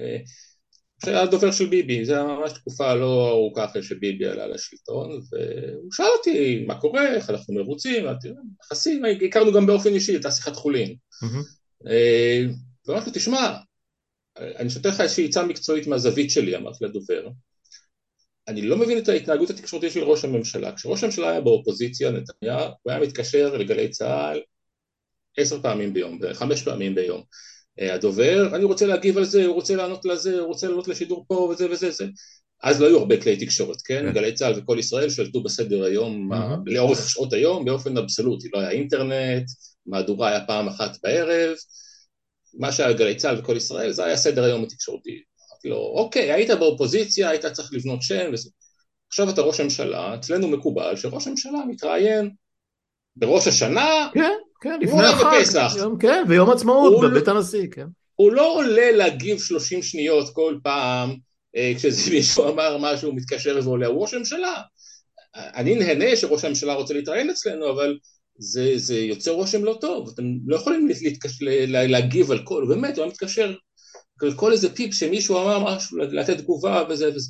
שהיה דובר של ביבי, זה היה ממש תקופה לא ארוכה אחרי שביבי עלה לשלטון, והוא שאל אותי מה קורה, איך אנחנו מרוצים, יחסים, הכרנו גם באופן אישי, הייתה שיחת חולין. ואמרתי לו, תשמע, אני שותף לך איזושהי עצה מקצועית מהזווית שלי, אמרתי לדובר, אני לא מבין את ההתנהגות התקשורתית של ראש הממשלה, כשראש הממשלה היה באופוזיציה, נתניהו, הוא היה מתקשר לגלי צה"ל עשר פעמים ביום, חמש פעמים ביום. הדובר, אני רוצה להגיב על זה, הוא רוצה לענות לזה, הוא רוצה לענות לשידור פה וזה וזה וזה. אז לא היו הרבה כלי תקשורת, כן? גלי צה"ל וכל ישראל שלטו בסדר היום, לאורך שעות היום, באופן אבסולוטי. לא היה אינטרנט, מהדורה היה פעם אחת בערב, מה שהיה גלי צה"ל וכל ישראל, זה היה סדר היום התקשורתי. אמרתי לו, אוקיי, היית באופוזיציה, היית צריך לבנות שם וזה. עכשיו אתה ראש הממשלה, אצלנו מקובל שראש הממשלה מתראיין בראש השנה,
כן, כן, לפני
ואולי
החג,
בפסח.
יום, כן, ויום עצמאות
הוא,
בבית הנשיא, כן.
הוא לא עולה להגיב שלושים שניות כל פעם, אה, כשזה מישהו אמר משהו, מתקשר ועולה, הוא ראש הממשלה. אני נהנה שראש הממשלה רוצה להתראיין אצלנו, אבל זה, זה יוצר רושם לא טוב, אתם לא יכולים להתקש... להגיב על כל, באמת, הוא מתקשר על כל איזה פיפ שמישהו אמר משהו, לתת תגובה וזה וזה.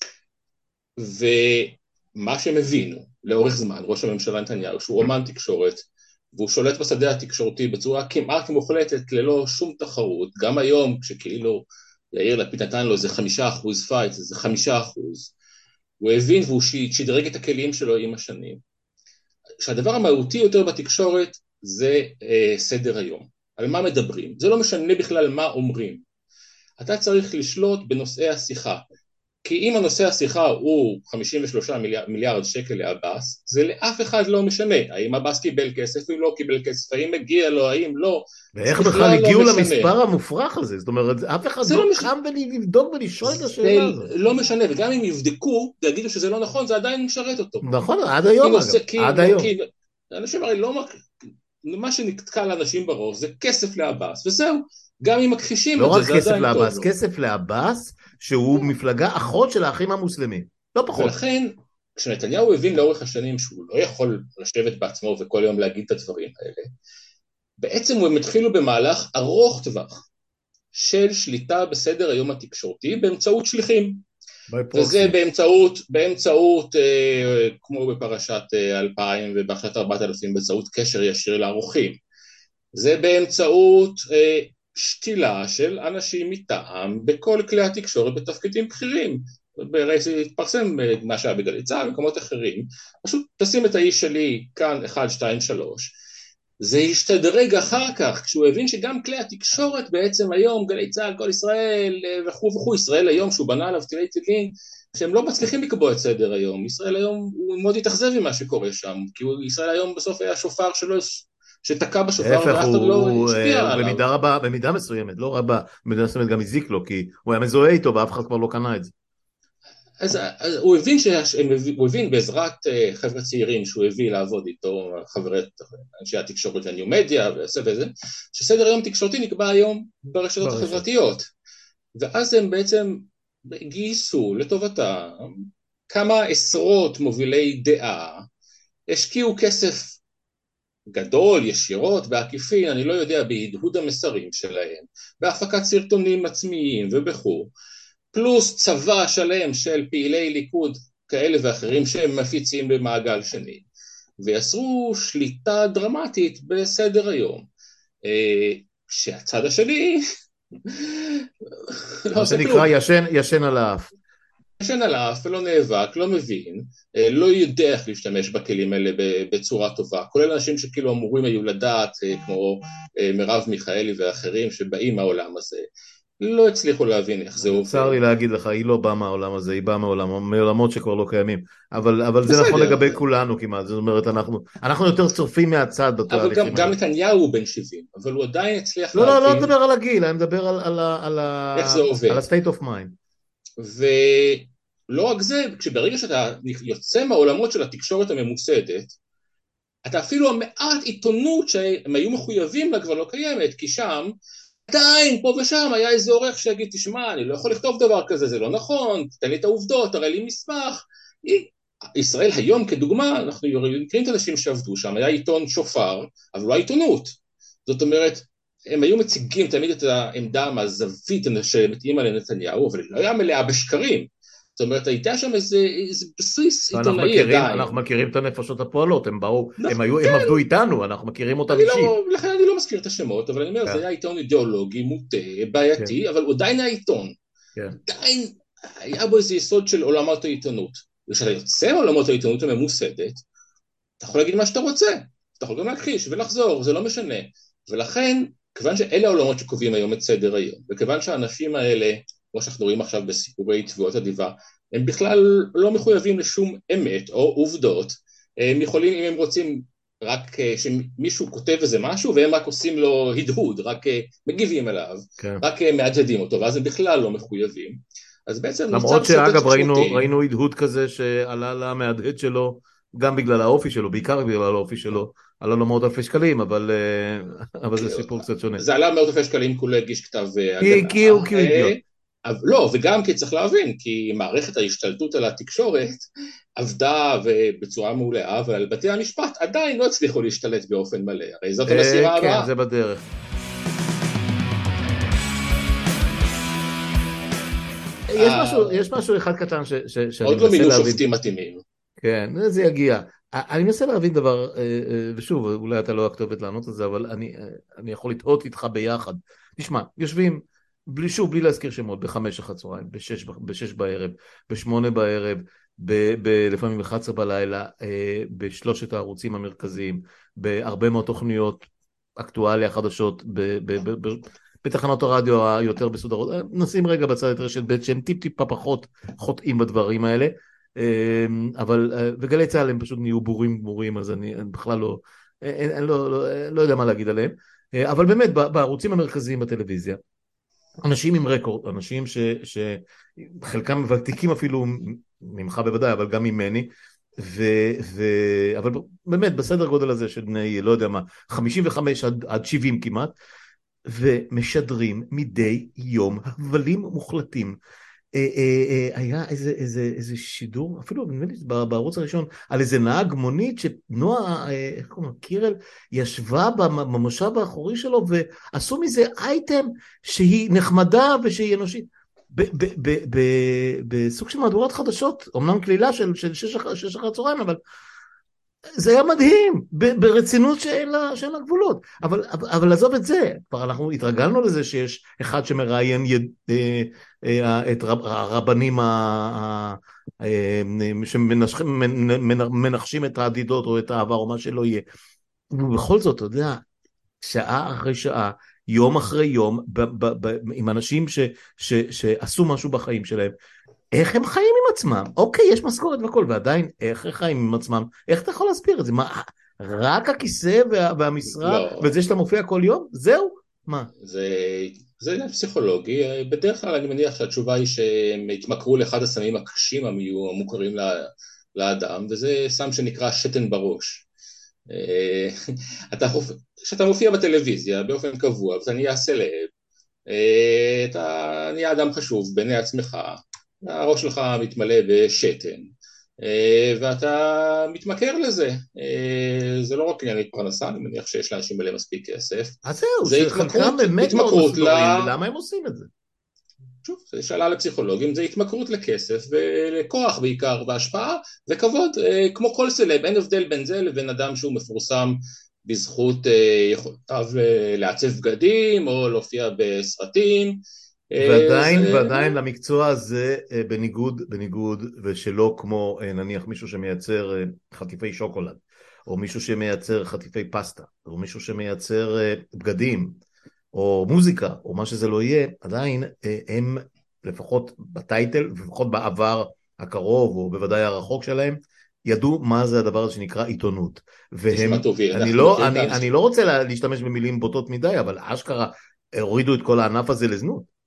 ומה שהם הבינו לאורך זמן, ראש הממשלה נתניהו, שהוא אומן תקשורת, והוא שולט בשדה התקשורתי בצורה כמעט מוחלטת ללא שום תחרות, גם היום כשכאילו יאיר לפיד נתן לו איזה חמישה אחוז פייט, איזה חמישה אחוז, הוא הבין והוא שדרג את הכלים שלו עם השנים, שהדבר המהותי יותר בתקשורת זה אה, סדר היום, על מה מדברים, זה לא משנה בכלל מה אומרים, אתה צריך לשלוט בנושאי השיחה, כי אם הנושא השיחה הוא חמישים ושלושה מיליארד, מיליארד שקל לעבאס, זה לאף אחד לא משנה, האם עבאס קיבל כסף, אם לא קיבל כסף, האם מגיע לו, האם לא,
ואיך בכלל הגיעו לא למספר המופרך הזה, זאת אומרת, אף אחד לא, לא מש... קם ולבדוק ולשאול את השאלה הזאת.
זה לא משנה, וגם אם יבדקו, ויגידו שזה לא נכון, זה עדיין משרת אותו.
נכון, עד היום
נושא,
אגב,
כי,
עד היום.
כי אנשים הרי לא, מה שנתקע לאנשים בראש זה כסף לעבאס, וזהו, גם אם מכחישים
לא
את זה, זה
כסף
עדיין
לעבאס,
טוב.
כסף לעבאס, שהוא מפלגה אחות של האחים המוסלמים, לא פחות.
ולכן, כשנתניהו הבין לאורך השנים שהוא לא יכול לשבת בעצמו וכל יום להגיד את הדברים האלה, בעצם הם התחילו במהלך ארוך טווח של שליטה בסדר היום התקשורתי באמצעות שליחים. וזה באמצעות, באמצעות אה, כמו בפרשת אה, אלפיים ובפרשת ארבעת אלפים, באמצעות קשר ישיר לערכים. זה באמצעות אה, שתילה של אנשים מטעם בכל כלי התקשורת בתפקידים בכירים. זה התפרסם מה שהיה בגלי צה"ל ומקומות אחרים. פשוט תשים את האיש שלי כאן אחד, שתיים, שלוש. זה השתדרג אחר כך, כשהוא הבין שגם כלי התקשורת בעצם היום, גלי צה"ל, כל ישראל וכו' וכו', ישראל היום שהוא בנה עליו תילי תילים, שהם לא מצליחים לקבוע את סדר היום. ישראל היום הוא מאוד התאכזב עם מה שקורה שם, כי ישראל היום בסוף היה שופר שלו, שתקע בשופר ואף אחד לא השפיע עליו.
במידה רבה, במידה מסוימת, לא רבה, במידה מסוימת גם הזיק לו, כי הוא היה מזוהה איתו ואף אחד כבר לא קנה את זה.
אז, אז הוא הבין, ש... הוא הבין בעזרת חבר'ה צעירים שהוא הביא לעבוד איתו, חברי אנשי התקשורת והניו מדיה ועשה וזה, שסדר היום תקשורתי נקבע היום ברשתות ברשת. החברתיות. ואז הם בעצם גייסו לטובתם כמה עשרות מובילי דעה, השקיעו כסף גדול, ישירות, בעקיפין, אני לא יודע, בהדהוד המסרים שלהם, בהפקת סרטונים עצמיים ובחור, פלוס צבא שלם של פעילי ליכוד כאלה ואחרים שהם מפיצים במעגל שני, ויצרו שליטה דרמטית בסדר היום. שהצד השני
מה שנקרא ישן, ישן על האף.
ישן על האף ולא נאבק, לא מבין, לא יודע איך להשתמש בכלים האלה בצורה טובה, כולל אנשים שכאילו אמורים היו לדעת, כמו מרב מיכאלי ואחרים שבאים מהעולם הזה, לא הצליחו להבין איך זה עובד.
צר לי להגיד לך, היא לא באה מהעולם הזה, היא באה מעולם, מעולמות שכבר לא קיימים. אבל, אבל זה נכון לגבי כולנו כמעט, זאת אומרת, אנחנו, אנחנו יותר צופים מהצד בתהליכים.
אבל גם, גם נתניהו הוא בן שבעים, אבל הוא עדיין הצליח
לא,
להבין.
לא, לא מדבר על הגיל, אני מדבר על, על, על,
איך זה עובד.
על ה-state of mind.
ולא רק זה, כשברגע שאתה יוצא מהעולמות של התקשורת הממוסדת, אתה אפילו המעט עיתונות שהם היו מחויבים לה כבר לא קיימת, כי שם, עדיין פה ושם היה איזה עורך שיגיד, תשמע, אני לא יכול לכתוב דבר כזה, זה לא נכון, תתן לי את העובדות, תראה לי מסמך. ישראל היום כדוגמה, אנחנו מכירים את אנשים שעבדו שם, היה עיתון שופר, אבל לא העיתונות. זאת אומרת, הם היו מציגים תמיד את העמדה מהזווית שמתאימה לנתניהו, אבל היא לא היה מלאה בשקרים. זאת אומרת, הייתה שם איזה, איזה בסיס עיתונאי עדיין.
אנחנו מכירים את הנפשות הפועלות, הם באו, הם היו, הם עבדו איתנו, אנחנו מכירים אותם אישית.
לכן אני לא מזכיר את השמות, אבל אני אומר, זה היה עיתון אידיאולוגי, מוטה, בעייתי, אבל הוא עדיין היה עיתון. עדיין היה בו איזה יסוד של עולמות העיתונות. וכשאתה יוצא מעולמות העיתונות הממוסדת, אתה יכול להגיד מה שאתה רוצה, אתה יכול גם להכחיש ולחזור, זה לא משנה. ולכן, כיוון שאלה העולמות שקובעים היום את סדר היום, וכיוון שהאנשים האלה, כמו שאנחנו רואים עכשיו בסיפורי תביעות הדיבה, הם בכלל לא מחויבים לשום אמת או עובדות, הם יכולים, אם הם רוצים, רק שמישהו כותב איזה משהו, והם רק עושים לו הדהוד, רק מגיבים אליו, כן. רק מעדדים אותו, ואז הם בכלל לא מחויבים. אז בעצם נוצר
למרות
שדה
שאגב ראינו,
תקשורתי.
ראינו הדהוד כזה שעלה למהדהד שלו, גם בגלל האופי שלו, בעיקר בגלל האופי שלו, עלה לו מאות אלפי שקלים, אבל, אה, אבל זה סיפור קצת שונה.
זה עלה מאות אלפי שקלים כולו הגיש כתב אה,
כי,
הגנה.
כי הוא, כי הוא
אה,
אידיוט.
אבל לא, וגם כי צריך להבין, כי מערכת ההשתלטות על התקשורת עבדה בצורה מעולה, אבל בתי המשפט עדיין לא הצליחו להשתלט באופן מלא, הרי זאת
אה,
המשימה
כן,
הבאה.
זה בדרך. יש משהו, יש משהו אחד קטן ש, ש, שאני
עוד לא
מנסה
מינו
להבין.
שופטים מתאימים.
כן, זה יגיע. אני מנסה להבין דבר, ושוב, אולי אתה לא הכתובת לענות על זה, אבל אני, אני יכול לטעות איתך ביחד. תשמע, יושבים, בלי, שוב, בלי להזכיר שמות, בחמש אחת צהריים, בשש, בשש בערב, בשמונה בערב, ב, ב, לפעמים אחת עשרה בלילה, בשלושת הערוצים המרכזיים, בהרבה מאוד תוכניות אקטואליה, חדשות, ב, ב, ב, ב, בתחנות הרדיו היותר בסודרות. נשים רגע בצד את רשת ב' שהם טיפ טיפה פחות חוטאים בדברים האלה. אבל, וגלי צהל הם פשוט נהיו בורים גמורים, אז אני, אני בכלל לא, אני, אני לא, לא, לא יודע מה להגיד עליהם. אבל באמת, בערוצים המרכזיים בטלוויזיה, אנשים עם רקורד, אנשים ש, שחלקם ותיקים אפילו ממך בוודאי, אבל גם ממני, ו, ו, אבל באמת בסדר גודל הזה של בני, לא יודע מה, חמישים וחמש עד, עד שבעים כמעט, ומשדרים מדי יום הבלים מוחלטים. היה איזה, איזה, איזה שידור, אפילו בערוץ הראשון, על איזה נהג מונית שנועה, איך קוראים לו, קירל, ישבה במושב האחורי שלו, ועשו מזה אייטם שהיא נחמדה ושהיא אנושית. בסוג של מהדורת חדשות, אמנם כלילה של שש אחר צהריים, אבל זה היה מדהים, ברצינות שאין לה, שאין לה גבולות, אבל, אבל, אבל עזוב את זה, כבר אנחנו התרגלנו לזה שיש אחד שמראיין יד, אה, אה, את רב, הרבנים ה, אה, שמנחשים את העתידות או את העבר או מה שלא יהיה, ובכל זאת, אתה יודע, שעה אחרי שעה, יום אחרי יום, ב, ב, ב, עם אנשים ש, ש, שעשו משהו בחיים שלהם, איך הם חיים עם עצמם? אוקיי, יש משכורת וכל, ועדיין, איך הם חיים עם עצמם? איך אתה יכול להסביר את זה? מה, רק הכיסא וה, והמשרה,
לא.
וזה שאתה מופיע כל יום? זהו? מה?
זה, זה עניין פסיכולוגי. בדרך כלל אני מניח שהתשובה היא שהם התמכרו לאחד הסמים הקשים המוכרים לאדם, וזה סם שנקרא שתן בראש. אתה, כשאתה מופיע בטלוויזיה באופן קבוע, ואתה נהיה סלב, אתה נהיה אדם חשוב בעיני עצמך, הראש שלך מתמלא בשתן, ואתה מתמכר לזה. זה לא רק עניין פרנסה, אני מניח שיש לאנשים מלא מספיק כסף.
אז זהו, שחלקם באמת מאוד מסודרים, ולמה הם עושים את זה?
שוב, זה שאלה לפסיכולוגים, זה התמכרות לכסף ולכוח בעיקר, והשפעה וכבוד, כמו כל סלב, אין הבדל בין זה לבין אדם שהוא מפורסם בזכות יכולתיו לעצב בגדים או להופיע בסרטים.
ועדיין,
זה...
ועדיין למקצוע הזה בניגוד, בניגוד, ושלא כמו נניח מישהו שמייצר חטיפי שוקולד, או מישהו שמייצר חטיפי פסטה, או מישהו שמייצר בגדים, או מוזיקה, או מה שזה לא יהיה, עדיין הם לפחות בטייטל, לפחות בעבר הקרוב, או בוודאי הרחוק שלהם, ידעו מה זה הדבר הזה שנקרא עיתונות. והם, אני לא, אני, אני לא רוצה להשתמש במילים בוטות מדי, אבל אשכרה הורידו את כל הענף הזה לזנות.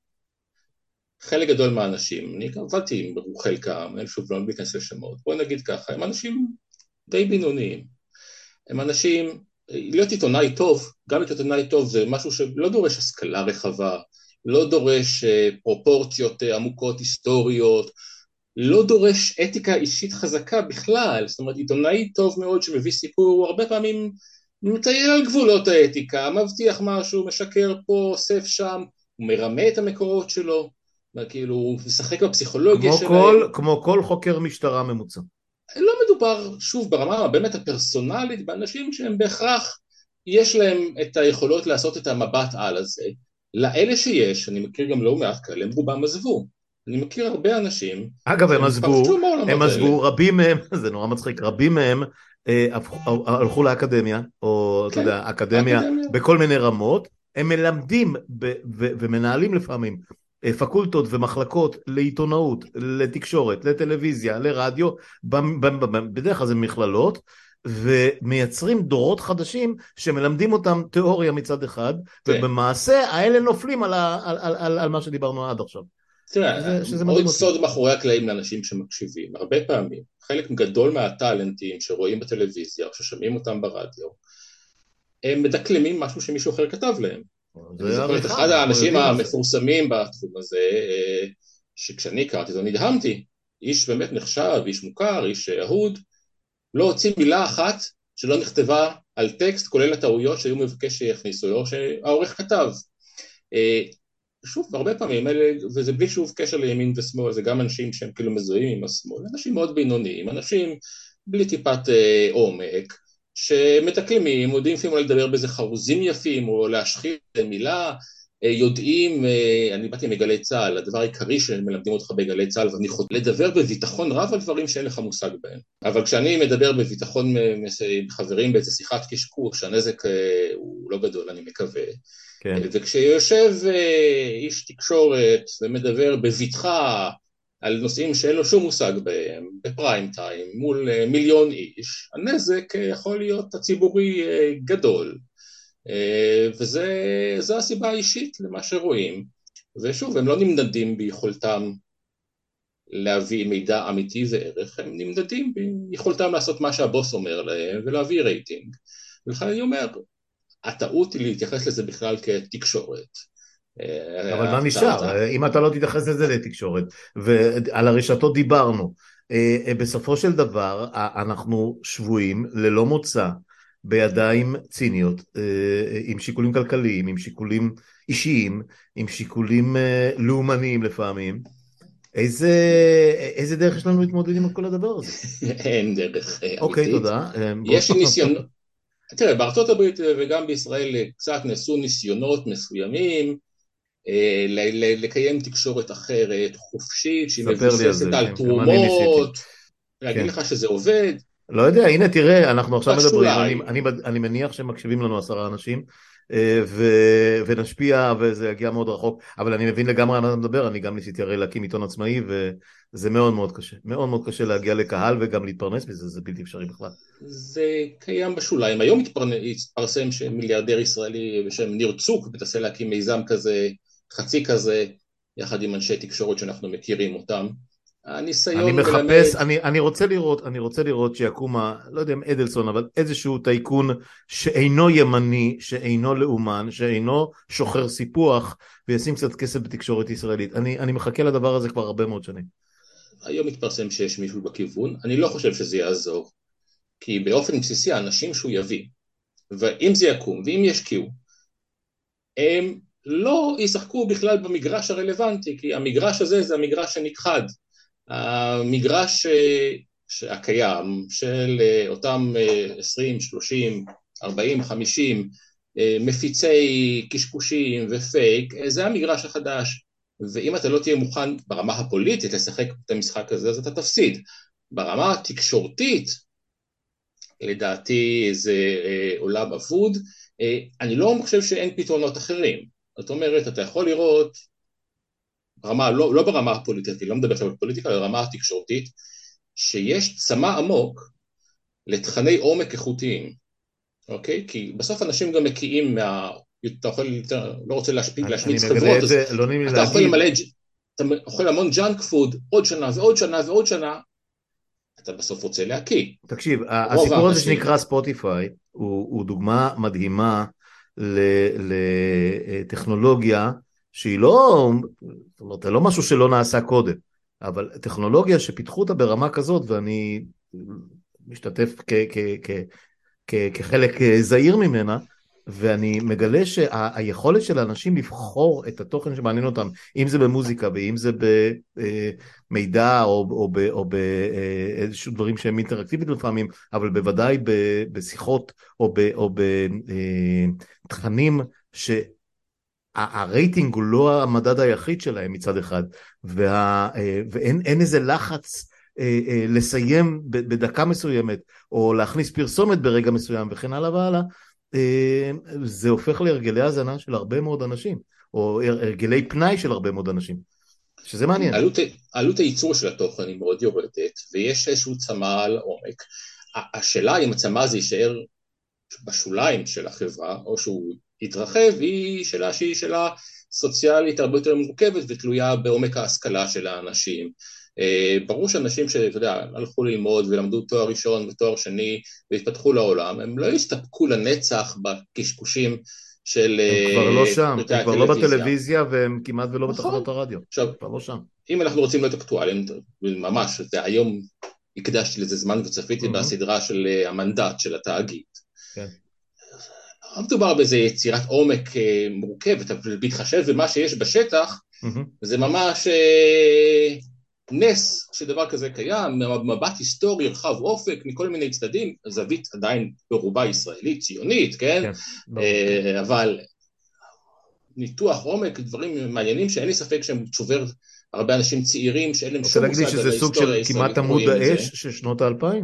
חלק גדול מהאנשים, אני עבדתי עם חלקם, אין שוב לא להיכנס לשמות, בוא נגיד ככה, הם אנשים די בינוניים, הם אנשים, להיות עיתונאי טוב, גם להיות עיתונאי טוב זה משהו שלא דורש השכלה רחבה, לא דורש פרופורציות עמוקות היסטוריות, לא דורש אתיקה אישית חזקה בכלל, זאת אומרת עיתונאי טוב מאוד שמביא סיפור, הוא הרבה פעמים מטייל על גבולות האתיקה, מבטיח משהו, משקר פה, אוסף שם, הוא מרמה את המקורות שלו, כאילו הוא משחק בפסיכולוגיה שלהם.
כל, כמו כל חוקר משטרה ממוצע.
לא מדובר, שוב, ברמה באמת הפרסונלית, באנשים שהם בהכרח, יש להם את היכולות לעשות את המבט על הזה. לאלה שיש, אני מכיר גם לא מעט כאלה, הם רובם עזבו. אני מכיר הרבה אנשים.
אגב, הם עזבו, הם עזבו, רבים מהם, זה נורא מצחיק, רבים מהם אה, הלכו לאקדמיה, או כן, אתה יודע, אקדמיה, אקדמיה, בכל מיני רמות, הם מלמדים ב- ו- ומנהלים לפעמים פקולטות ומחלקות לעיתונאות, לתקשורת, לטלוויזיה, לרדיו, בדרך כלל זה מכללות, ומייצרים דורות חדשים שמלמדים אותם תיאוריה מצד אחד, כן. ובמעשה האלה נופלים על, ה- על, על, על, על מה שדיברנו עד עכשיו.
תראה,
שזה, שזה מדהים
עוד
אותי.
סוד מאחורי הקלעים לאנשים שמקשיבים, הרבה פעמים, חלק גדול מהטאלנטים שרואים בטלוויזיה או ששומעים אותם ברדיו, הם מדקלמים משהו שמישהו אחר כתב להם. אני
זה
זוכר את
עריכה,
אחד
אנחנו
האנשים
יודעים מה זה.
המפורסמים בתחום הזה, אה, שכשאני קראתי אותו נדהמתי, איש באמת נחשב, איש מוכר, איש אהוד, לא הוציא מילה אחת שלא נכתבה על טקסט, כולל הטעויות שהיו מבקש שיכניסו לו, שהעורך כתב. אה, שוב, הרבה פעמים, אלה, וזה בלי שוב קשר לימין ושמאל, זה גם אנשים שהם כאילו מזוהים עם השמאל, אנשים מאוד בינוניים, אנשים בלי טיפת אה, עומק, שמתקלמים, יודעים לפעמים לדבר באיזה חרוזים יפים, או להשחיל מילה, אה, יודעים, אה, אני באתי מגלי צה"ל, הדבר העיקרי שמלמדים אותך בגלי צה"ל, ואני יכול לדבר בביטחון רב על דברים שאין לך מושג בהם. אבל כשאני מדבר בביטחון עם חברים באיזה שיחת קשקוש, הנזק אה, הוא לא גדול, אני מקווה.
כן.
וכשיושב איש תקשורת ומדבר בבטחה על נושאים שאין לו שום מושג בהם, בפריים טיים, מול מיליון איש, הנזק יכול להיות הציבורי גדול. וזו הסיבה האישית למה שרואים. ושוב, הם לא נמדדים ביכולתם להביא מידע אמיתי וערך, הם נמדדים ביכולתם לעשות מה שהבוס אומר להם ולהביא רייטינג. ולכן אני אומר, הטעות היא להתייחס לזה בכלל כתקשורת.
אבל מה נשאר? אם אתה לא תתייחס לזה לתקשורת, ועל הרשתות דיברנו, בסופו של דבר אנחנו שבויים ללא מוצא בידיים ציניות, עם שיקולים כלכליים, עם שיקולים אישיים, עם שיקולים לאומניים לפעמים. איזה, איזה דרך יש לנו להתמודד עם כל הדבר הזה?
אין דרך אמיתית.
אוקיי, תודה.
יש ניסיונות, תראה, בארצות הברית וגם בישראל קצת נעשו ניסיונות מסוימים, לקיים תקשורת אחרת, חופשית, שהיא מבוססת על תרומות, להגיד לך שזה עובד.
לא יודע, הנה תראה, אנחנו עכשיו מדברים,
בשוליים.
אני, אני, אני מניח שמקשיבים לנו עשרה אנשים, ו, ונשפיע וזה יגיע מאוד רחוק, אבל אני מבין לגמרי על מה אתה מדבר, אני גם ניסיתי הרי להקים עיתון עצמאי, וזה מאוד מאוד קשה, מאוד מאוד קשה להגיע לקהל וגם להתפרנס בזה, זה בלתי אפשרי בכלל.
זה קיים בשוליים, היום התפרסם שמיליארדר ישראלי בשם ניר צוק, מנסה להקים מיזם כזה, חצי כזה, יחד עם אנשי תקשורת שאנחנו מכירים אותם. הניסיון
אני מחפש,
מלמד...
אני, אני רוצה לראות, אני רוצה לראות שיקום, לא יודע אם אדלסון, אבל איזשהו טייקון שאינו ימני, שאינו לאומן, שאינו שוחר סיפוח, וישים קצת כסף בתקשורת ישראלית. אני, אני מחכה לדבר הזה כבר הרבה מאוד שנים.
היום מתפרסם שיש מישהו בכיוון, אני לא חושב שזה יעזור, כי באופן בסיסי האנשים שהוא יביא, ואם זה יקום, ואם ישקיעו, הם לא ישחקו בכלל במגרש הרלוונטי, כי המגרש הזה זה המגרש שנכחד. המגרש הקיים של אותם עשרים, שלושים, ארבעים, חמישים מפיצי קשקושים ופייק, זה המגרש החדש. ואם אתה לא תהיה מוכן ברמה הפוליטית לשחק את המשחק הזה, אז אתה תפסיד. ברמה התקשורתית, לדעתי זה עולם אבוד, אני לא חושב שאין פתרונות אחרים. זאת אומרת, אתה יכול לראות, ברמה, לא, לא ברמה הפוליטית, אני לא מדבר עכשיו על פוליטיקה, אלא ברמה התקשורתית, שיש צמא עמוק לתכני עומק איכותיים, אוקיי? כי בסוף אנשים גם מקיאים מה... אתה יכול, אתה לא רוצה להשפיע, להשמיץ חברות, אז
לא
אתה יכול למלא, אתה אוכל המון ג'אנק פוד, עוד שנה ועוד שנה ועוד שנה, אתה בסוף רוצה להקיא.
תקשיב, הסיפור הזה שנקרא ספוטיפיי, הוא, הוא דוגמה מדהימה לטכנולוגיה שהיא לא, זאת אומרת, זה לא משהו שלא נעשה קודם, אבל טכנולוגיה שפיתחו אותה ברמה כזאת, ואני משתתף כ, כ, כ, כ, כחלק זהיר ממנה, ואני מגלה שהיכולת של האנשים לבחור את התוכן שמעניין אותם, אם זה במוזיקה ואם זה במידע או, או, או באיזשהו דברים שהם אינטראקטיבית לפעמים, אבל בוודאי בשיחות או, או בתכנים שהרייטינג הוא לא המדד היחיד שלהם מצד אחד, וה, ואין אין איזה לחץ לסיים בדקה מסוימת, או להכניס פרסומת ברגע מסוים וכן הלאה והלאה, זה הופך להרגלי הזנה של הרבה מאוד אנשים, או הרגלי פנאי של הרבה מאוד אנשים, שזה מעניין.
עלות, עלות הייצור של התוכן היא מאוד יורדת, ויש איזשהו צמא על עומק. השאלה אם הצמא הזה יישאר בשוליים של החברה, או שהוא יתרחב, היא שאלה שהיא שאלה סוציאלית הרבה יותר מורכבת ותלויה בעומק ההשכלה של האנשים. ברור שאנשים שאתה יודע, הלכו ללמוד ולמדו תואר ראשון ותואר שני והתפתחו לעולם, הם לא יסתפקו לנצח בקשקושים של
הם כבר לא שם, הם כבר לא
הטלוויזיה.
בטלוויזיה והם כמעט ולא
נכון.
בתחנות הרדיו.
עכשיו,
כבר לא שם.
אם אנחנו רוצים להיות אקטואליים, ממש, זה היום הקדשתי לזה זמן וצפיתי
Mm-hmm.
בסדרה של המנדט של התאגיד.
כן.
לא מדובר באיזה יצירת עומק מורכבת, אבל בהתחשב במה שיש בשטח,
Mm-hmm.
זה ממש אה, נס שדבר כזה קיים, מבט היסטורי, רחב אופק, מכל מיני צדדים, זווית עדיין ברובה ישראלית, ציונית, כן?
כן, ברור.
אה, אבל ניתוח עומק, דברים מעניינים שאין לי ספק שהם שובר הרבה אנשים צעירים שאין להם שום
מושג. רוצה להגיד שזה סוג של כמעט עמוד האש של שנות האלפיים?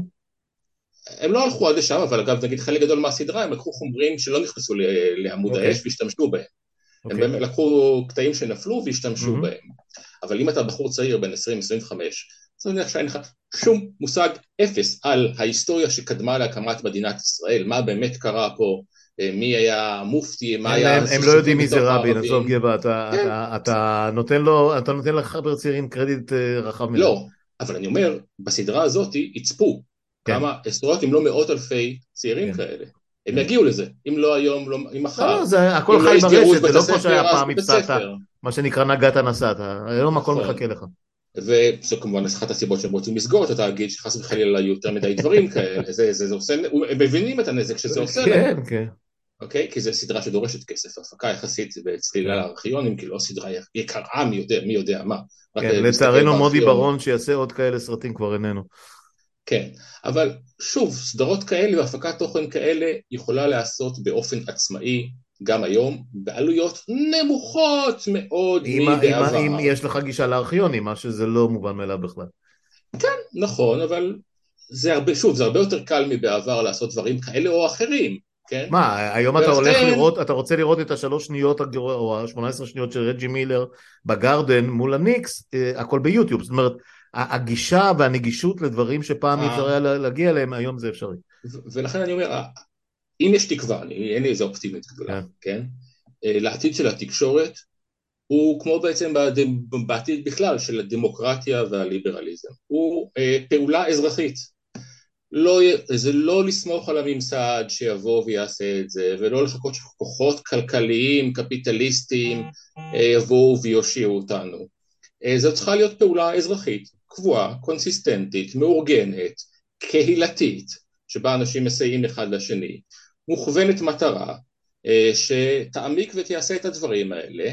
הם לא הלכו עד לשם, אבל אגב נגיד חלק גדול מהסדרה הם לקחו חומרים שלא נכנסו לעמוד okay. האש והשתמשו בהם. Okay. הם באמת לקחו קטעים שנפלו והשתמשו mm-hmm. בהם. אבל אם אתה בחור צעיר בין עשרים עשרים וחמש, אז אני חושב שאין לך שום מושג אפס על ההיסטוריה שקדמה להקמת מדינת ישראל, מה באמת קרה פה, מי היה מופתי, מה היה...
הם לא יודעים מי זה רבין, עזוב גבע, אתה נותן לו, אתה נותן לחבר צעירים קרדיט רחב מדי.
לא, אבל אני אומר, בסדרה הזאת יצפו כמה עשרות אם לא מאות אלפי צעירים כאלה. הם יגיעו לזה, אם לא היום, אם מחר.
זה הכל חי ברשת, זה לא כמו שהיה פעם הפסעת, מה שנקרא נגעת נסעת, היום הכל מחכה לך.
וזו כמובן אחת הסיבות שהם רוצים לסגור את התאגיד, שחס וחלילה היו יותר מדי דברים כאלה, הם מבינים את הנזק שזה עושה להם.
כן, כן.
אוקיי? כי זו סדרה שדורשת כסף, הפקה יחסית וצלילה לארכיונים, כי לא סדרה יקרה מי יודע מה.
לצערנו מודי ברון שיעשה עוד כאלה סרטים כבר איננו.
כן, אבל שוב, סדרות כאלה והפקת תוכן כאלה יכולה לעשות באופן עצמאי גם היום, בעלויות נמוכות מאוד מבעבר.
אם יש לך גישה לארכיונים, מה שזה לא מובן מאליו בכלל.
כן, נכון, אבל זה הרבה, שוב, זה הרבה יותר קל מבעבר לעשות דברים כאלה או אחרים. כן?
מה, היום אתה הולך לראות, אתה רוצה לראות את השלוש שניות או השמונה עשרה שניות של רג'י מילר בגרדן מול הניקס, הכל ביוטיוב, זאת אומרת, הגישה והנגישות לדברים שפעם אפשר היה להגיע אליהם, היום זה אפשרי.
ולכן אני אומר, אם יש תקווה, אין לי איזו אופטימית גדולה, כן? לעתיד של התקשורת, הוא כמו בעצם בעתיד בכלל של הדמוקרטיה והליברליזם, הוא פעולה אזרחית. לא, זה לא לסמוך על הממסד שיבוא ויעשה את זה, ולא לחכות שכוחות כלכליים, קפיטליסטיים, יבואו ויושיעו אותנו. זו צריכה להיות פעולה אזרחית, קבועה, קונסיסטנטית, מאורגנת, קהילתית, שבה אנשים מסייעים אחד לשני, מוכוונת מטרה, שתעמיק ותעשה את הדברים האלה,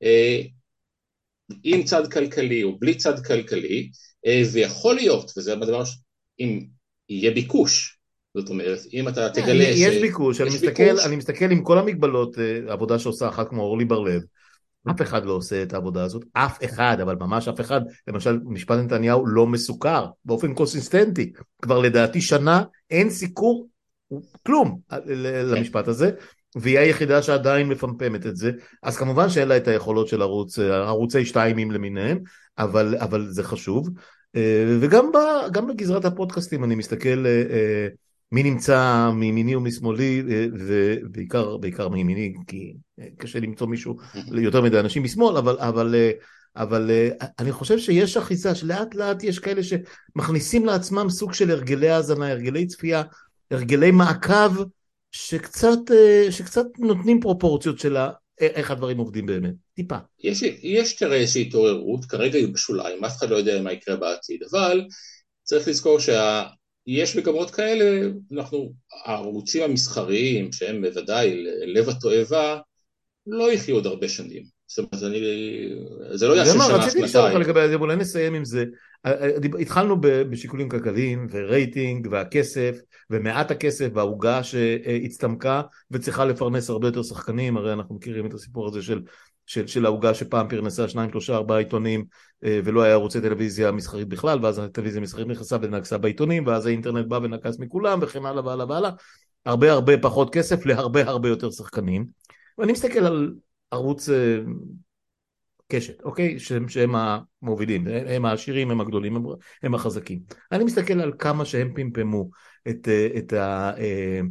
עם צד כלכלי או בלי צד כלכלי, ויכול להיות, וזה הדבר אם יהיה ביקוש, זאת אומרת, אם אתה תגלה
יש ש... ביקוש, אני מסתכל, אני מסתכל עם כל המגבלות, עבודה שעושה אחת כמו אורלי בר-לב, אף אחד לא עושה את העבודה הזאת, אף אחד, אבל ממש אף אחד, למשל משפט נתניהו לא מסוכר, באופן קונסיסטנטי, כבר לדעתי שנה אין סיקור, כלום למשפט הזה, והיא היחידה שעדיין מפמפמת את זה, אז כמובן שאין לה את היכולות של ערוץ, ערוצי שתיימים למיניהם, אבל, אבל זה חשוב, וגם ב, גם בגזרת הפודקאסטים אני מסתכל מי נמצא מימיני ומשמאלי, ובעיקר בעיקר מימיני, כי קשה למצוא מישהו, יותר מדי אנשים משמאל, אבל, אבל, אבל אני חושב שיש אחיזה, שלאט לאט יש כאלה שמכניסים לעצמם סוג של הרגלי האזנה, הרגלי צפייה, הרגלי מעקב, שקצת, שקצת נותנים פרופורציות שלה, איך הדברים עובדים באמת, טיפה.
יש, יש תראה איזושהי התעוררות, כרגע היא בשוליים, אף אחד לא יודע מה יקרה בעתיד, אבל צריך לזכור שיש מגמות כאלה, אנחנו, הערוצים המסחריים, שהם בוודאי לב התועבה, לא יחיו עוד הרבה שנים. זאת אומרת, אני, זה לא יעשה שנה, שנתיים.
רציתי לשאול לך לגבי זה, אולי נסיים עם זה. התחלנו בשיקולים כלכליים, ורייטינג, והכסף, ומעט הכסף, והעוגה שהצטמקה, וצריכה לפרנס הרבה יותר שחקנים, הרי אנחנו מכירים את הסיפור הזה של, של, של העוגה שפעם פרנסה שניים, שלושה, ארבעה עיתונים, ולא היה ערוצי טלוויזיה מסחרית בכלל, ואז הטלוויזיה המסחרית נכנסה ונכסה בעיתונים, ואז האינטרנט בא ונכס מכולם, וכן הלאה והלאה והלאה. הרבה הרבה פחות כסף להרבה הרבה יותר שחקנים. ואני מסתכל על ערוץ קשת, אוקיי? שהם, שהם המובילים, הם העשירים, הם הגדולים, הם, הם החזקים. אני מסתכל על כמה שהם פמפמו את, את, ה,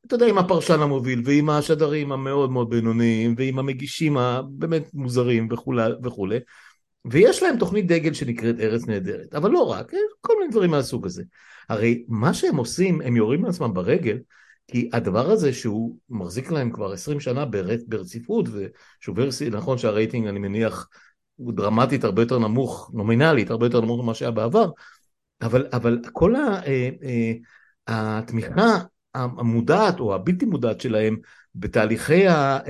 אתה יודע, עם הפרשן המוביל, ועם השדרים המאוד מאוד בינוניים, ועם המגישים הבאמת מוזרים וכו'. ויש להם תוכנית דגל שנקראת ארץ נהדרת, אבל לא רק, כל מיני דברים מהסוג הזה. הרי מה שהם עושים, הם יורים לעצמם ברגל, כי הדבר הזה שהוא מחזיק להם כבר עשרים שנה ברציפות, ושובר, נכון שהרייטינג אני מניח הוא דרמטית הרבה יותר נמוך, נומינלית הרבה יותר נמוך ממה שהיה בעבר, אבל, אבל כל ה, אה, אה, התמיכה המודעת או הבלתי מודעת שלהם בתהליכי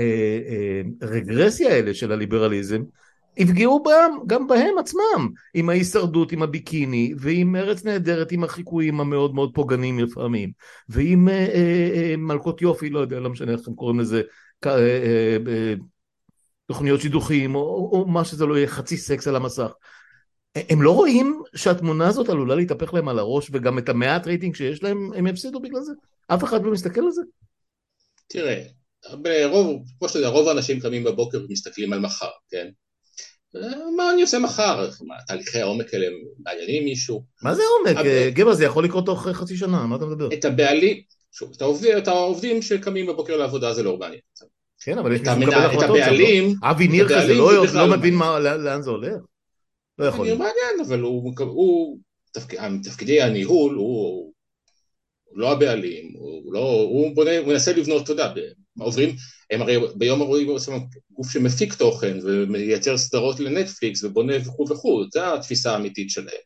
הרגרסיה האלה של הליברליזם, הפגיעו בהם, גם בהם עצמם, עם ההישרדות, עם הביקיני, ועם ארץ נהדרת, עם החיקויים המאוד מאוד פוגעניים לפעמים, ועם אה, אה, מלכות יופי, לא יודע, לא משנה איך הם קוראים לזה, אה, אה, אה, תוכניות שידוכים, או, או מה שזה לא יהיה, חצי סקס על המסך. הם לא רואים שהתמונה הזאת עלולה להתהפך להם על הראש, וגם את המעט רייטינג שיש להם, הם יפסידו בגלל זה? אף אחד לא מסתכל על זה?
תראה, ברוב, כמו שאתה יודע, רוב האנשים קמים בבוקר ומסתכלים על מחר, כן? מה אני עושה מחר? מה, תהליכי העומק האלה מעניינים מישהו?
מה זה עומק? גבר, זה יכול לקרות תוך חצי שנה, מה אתה מדבר?
את הבעלים, שוב, את העובדים, את העובדים שקמים בבוקר לעבודה זה לא מעניין.
כן, אבל יש מישהו מקבל החלטות. את הבעלים, אבי ניר כזה לא מבין לאן זה הולך? לא יכול להיות.
מעניין, אבל הוא, תפקידי הניהול, הוא לא הבעלים, הוא לא, הוא בונה, הוא מנסה לבנות, אתה יודע, עוברים, הם הרי ביום הרואים גוף שמפיק תוכן ומייצר סדרות לנטפליקס ובונה וכו' וכו', זו התפיסה האמיתית שלהם.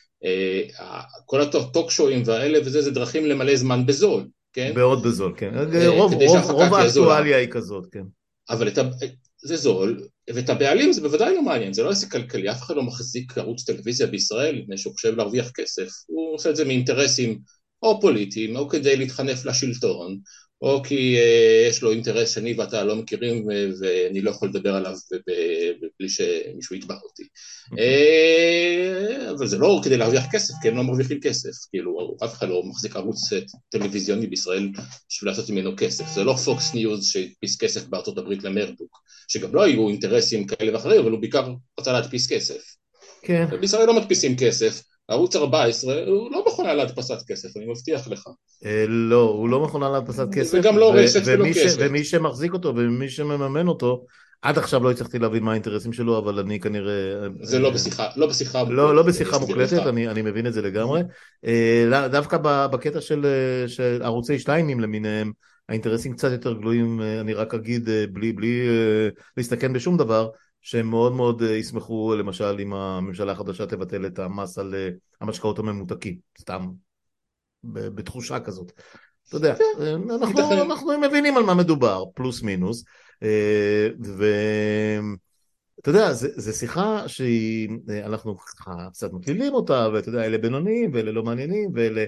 כל הטוק שואים והאלה וזה, זה דרכים למלא זמן בזול, כן?
מאוד בזול, כן. רוב האקטואליה היא כזאת, כן.
אבל זה זול, ואת הבעלים זה בוודאי לא מעניין, זה לא עסק כלכלי, אף אחד לא מחזיק ערוץ טלוויזיה בישראל, לפני שהוא חושב להרוויח כסף, הוא עושה את זה מאינטרסים או פוליטיים, או כדי להתחנף לשלטון, או כי uh, יש לו אינטרס שאני ואתה לא מכירים, ואני לא יכול לדבר עליו בלי שמישהו יתבע אותי. Uh, אבל זה לא כדי להרוויח כסף, כי הם לא מרוויחים כסף, כאילו אף אחד לא מחזיק ערוץ טלוויזיוני בישראל בשביל לעשות ממנו כסף, זה לא פוקס ניוז שהדפיס כסף בארצות הברית למרדוק, שגם לא היו אינטרסים כאלה ואחרים, אבל הוא בעיקר רצה להדפיס כסף.
כן.
בישראל לא מדפיסים כסף, ערוץ ארבע עשרה הוא לא מכונה להדפסת כסף, אני מבטיח לך.
לא, הוא לא מכונה להדפסת כסף.
וגם לא רשת ולא קשת.
ומי שמחזיק אותו ומי שמממן אותו, עד עכשיו לא הצלחתי להבין מה האינטרסים שלו, אבל אני כנראה...
זה לא בשיחה, לא בשיחה מוקלטת.
לא, לא בשיחה מוקלטת, אני, אני מבין את זה לגמרי. דווקא בקטע של, של ערוצי שתיינים למיניהם, האינטרסים קצת יותר גלויים, אני רק אגיד, בלי, בלי להסתכן בשום דבר, שהם מאוד מאוד ישמחו, למשל, אם הממשלה החדשה תבטל את המס על המשקאות הממותקים, סתם, בתחושה כזאת. אתה יודע, אנחנו, אנחנו מבינים על מה מדובר, פלוס מינוס, ואתה יודע, זו שיחה שאנחנו קצת מכלילים אותה, ואתה יודע, אלה בינוניים, ואלה לא מעניינים, ואלה,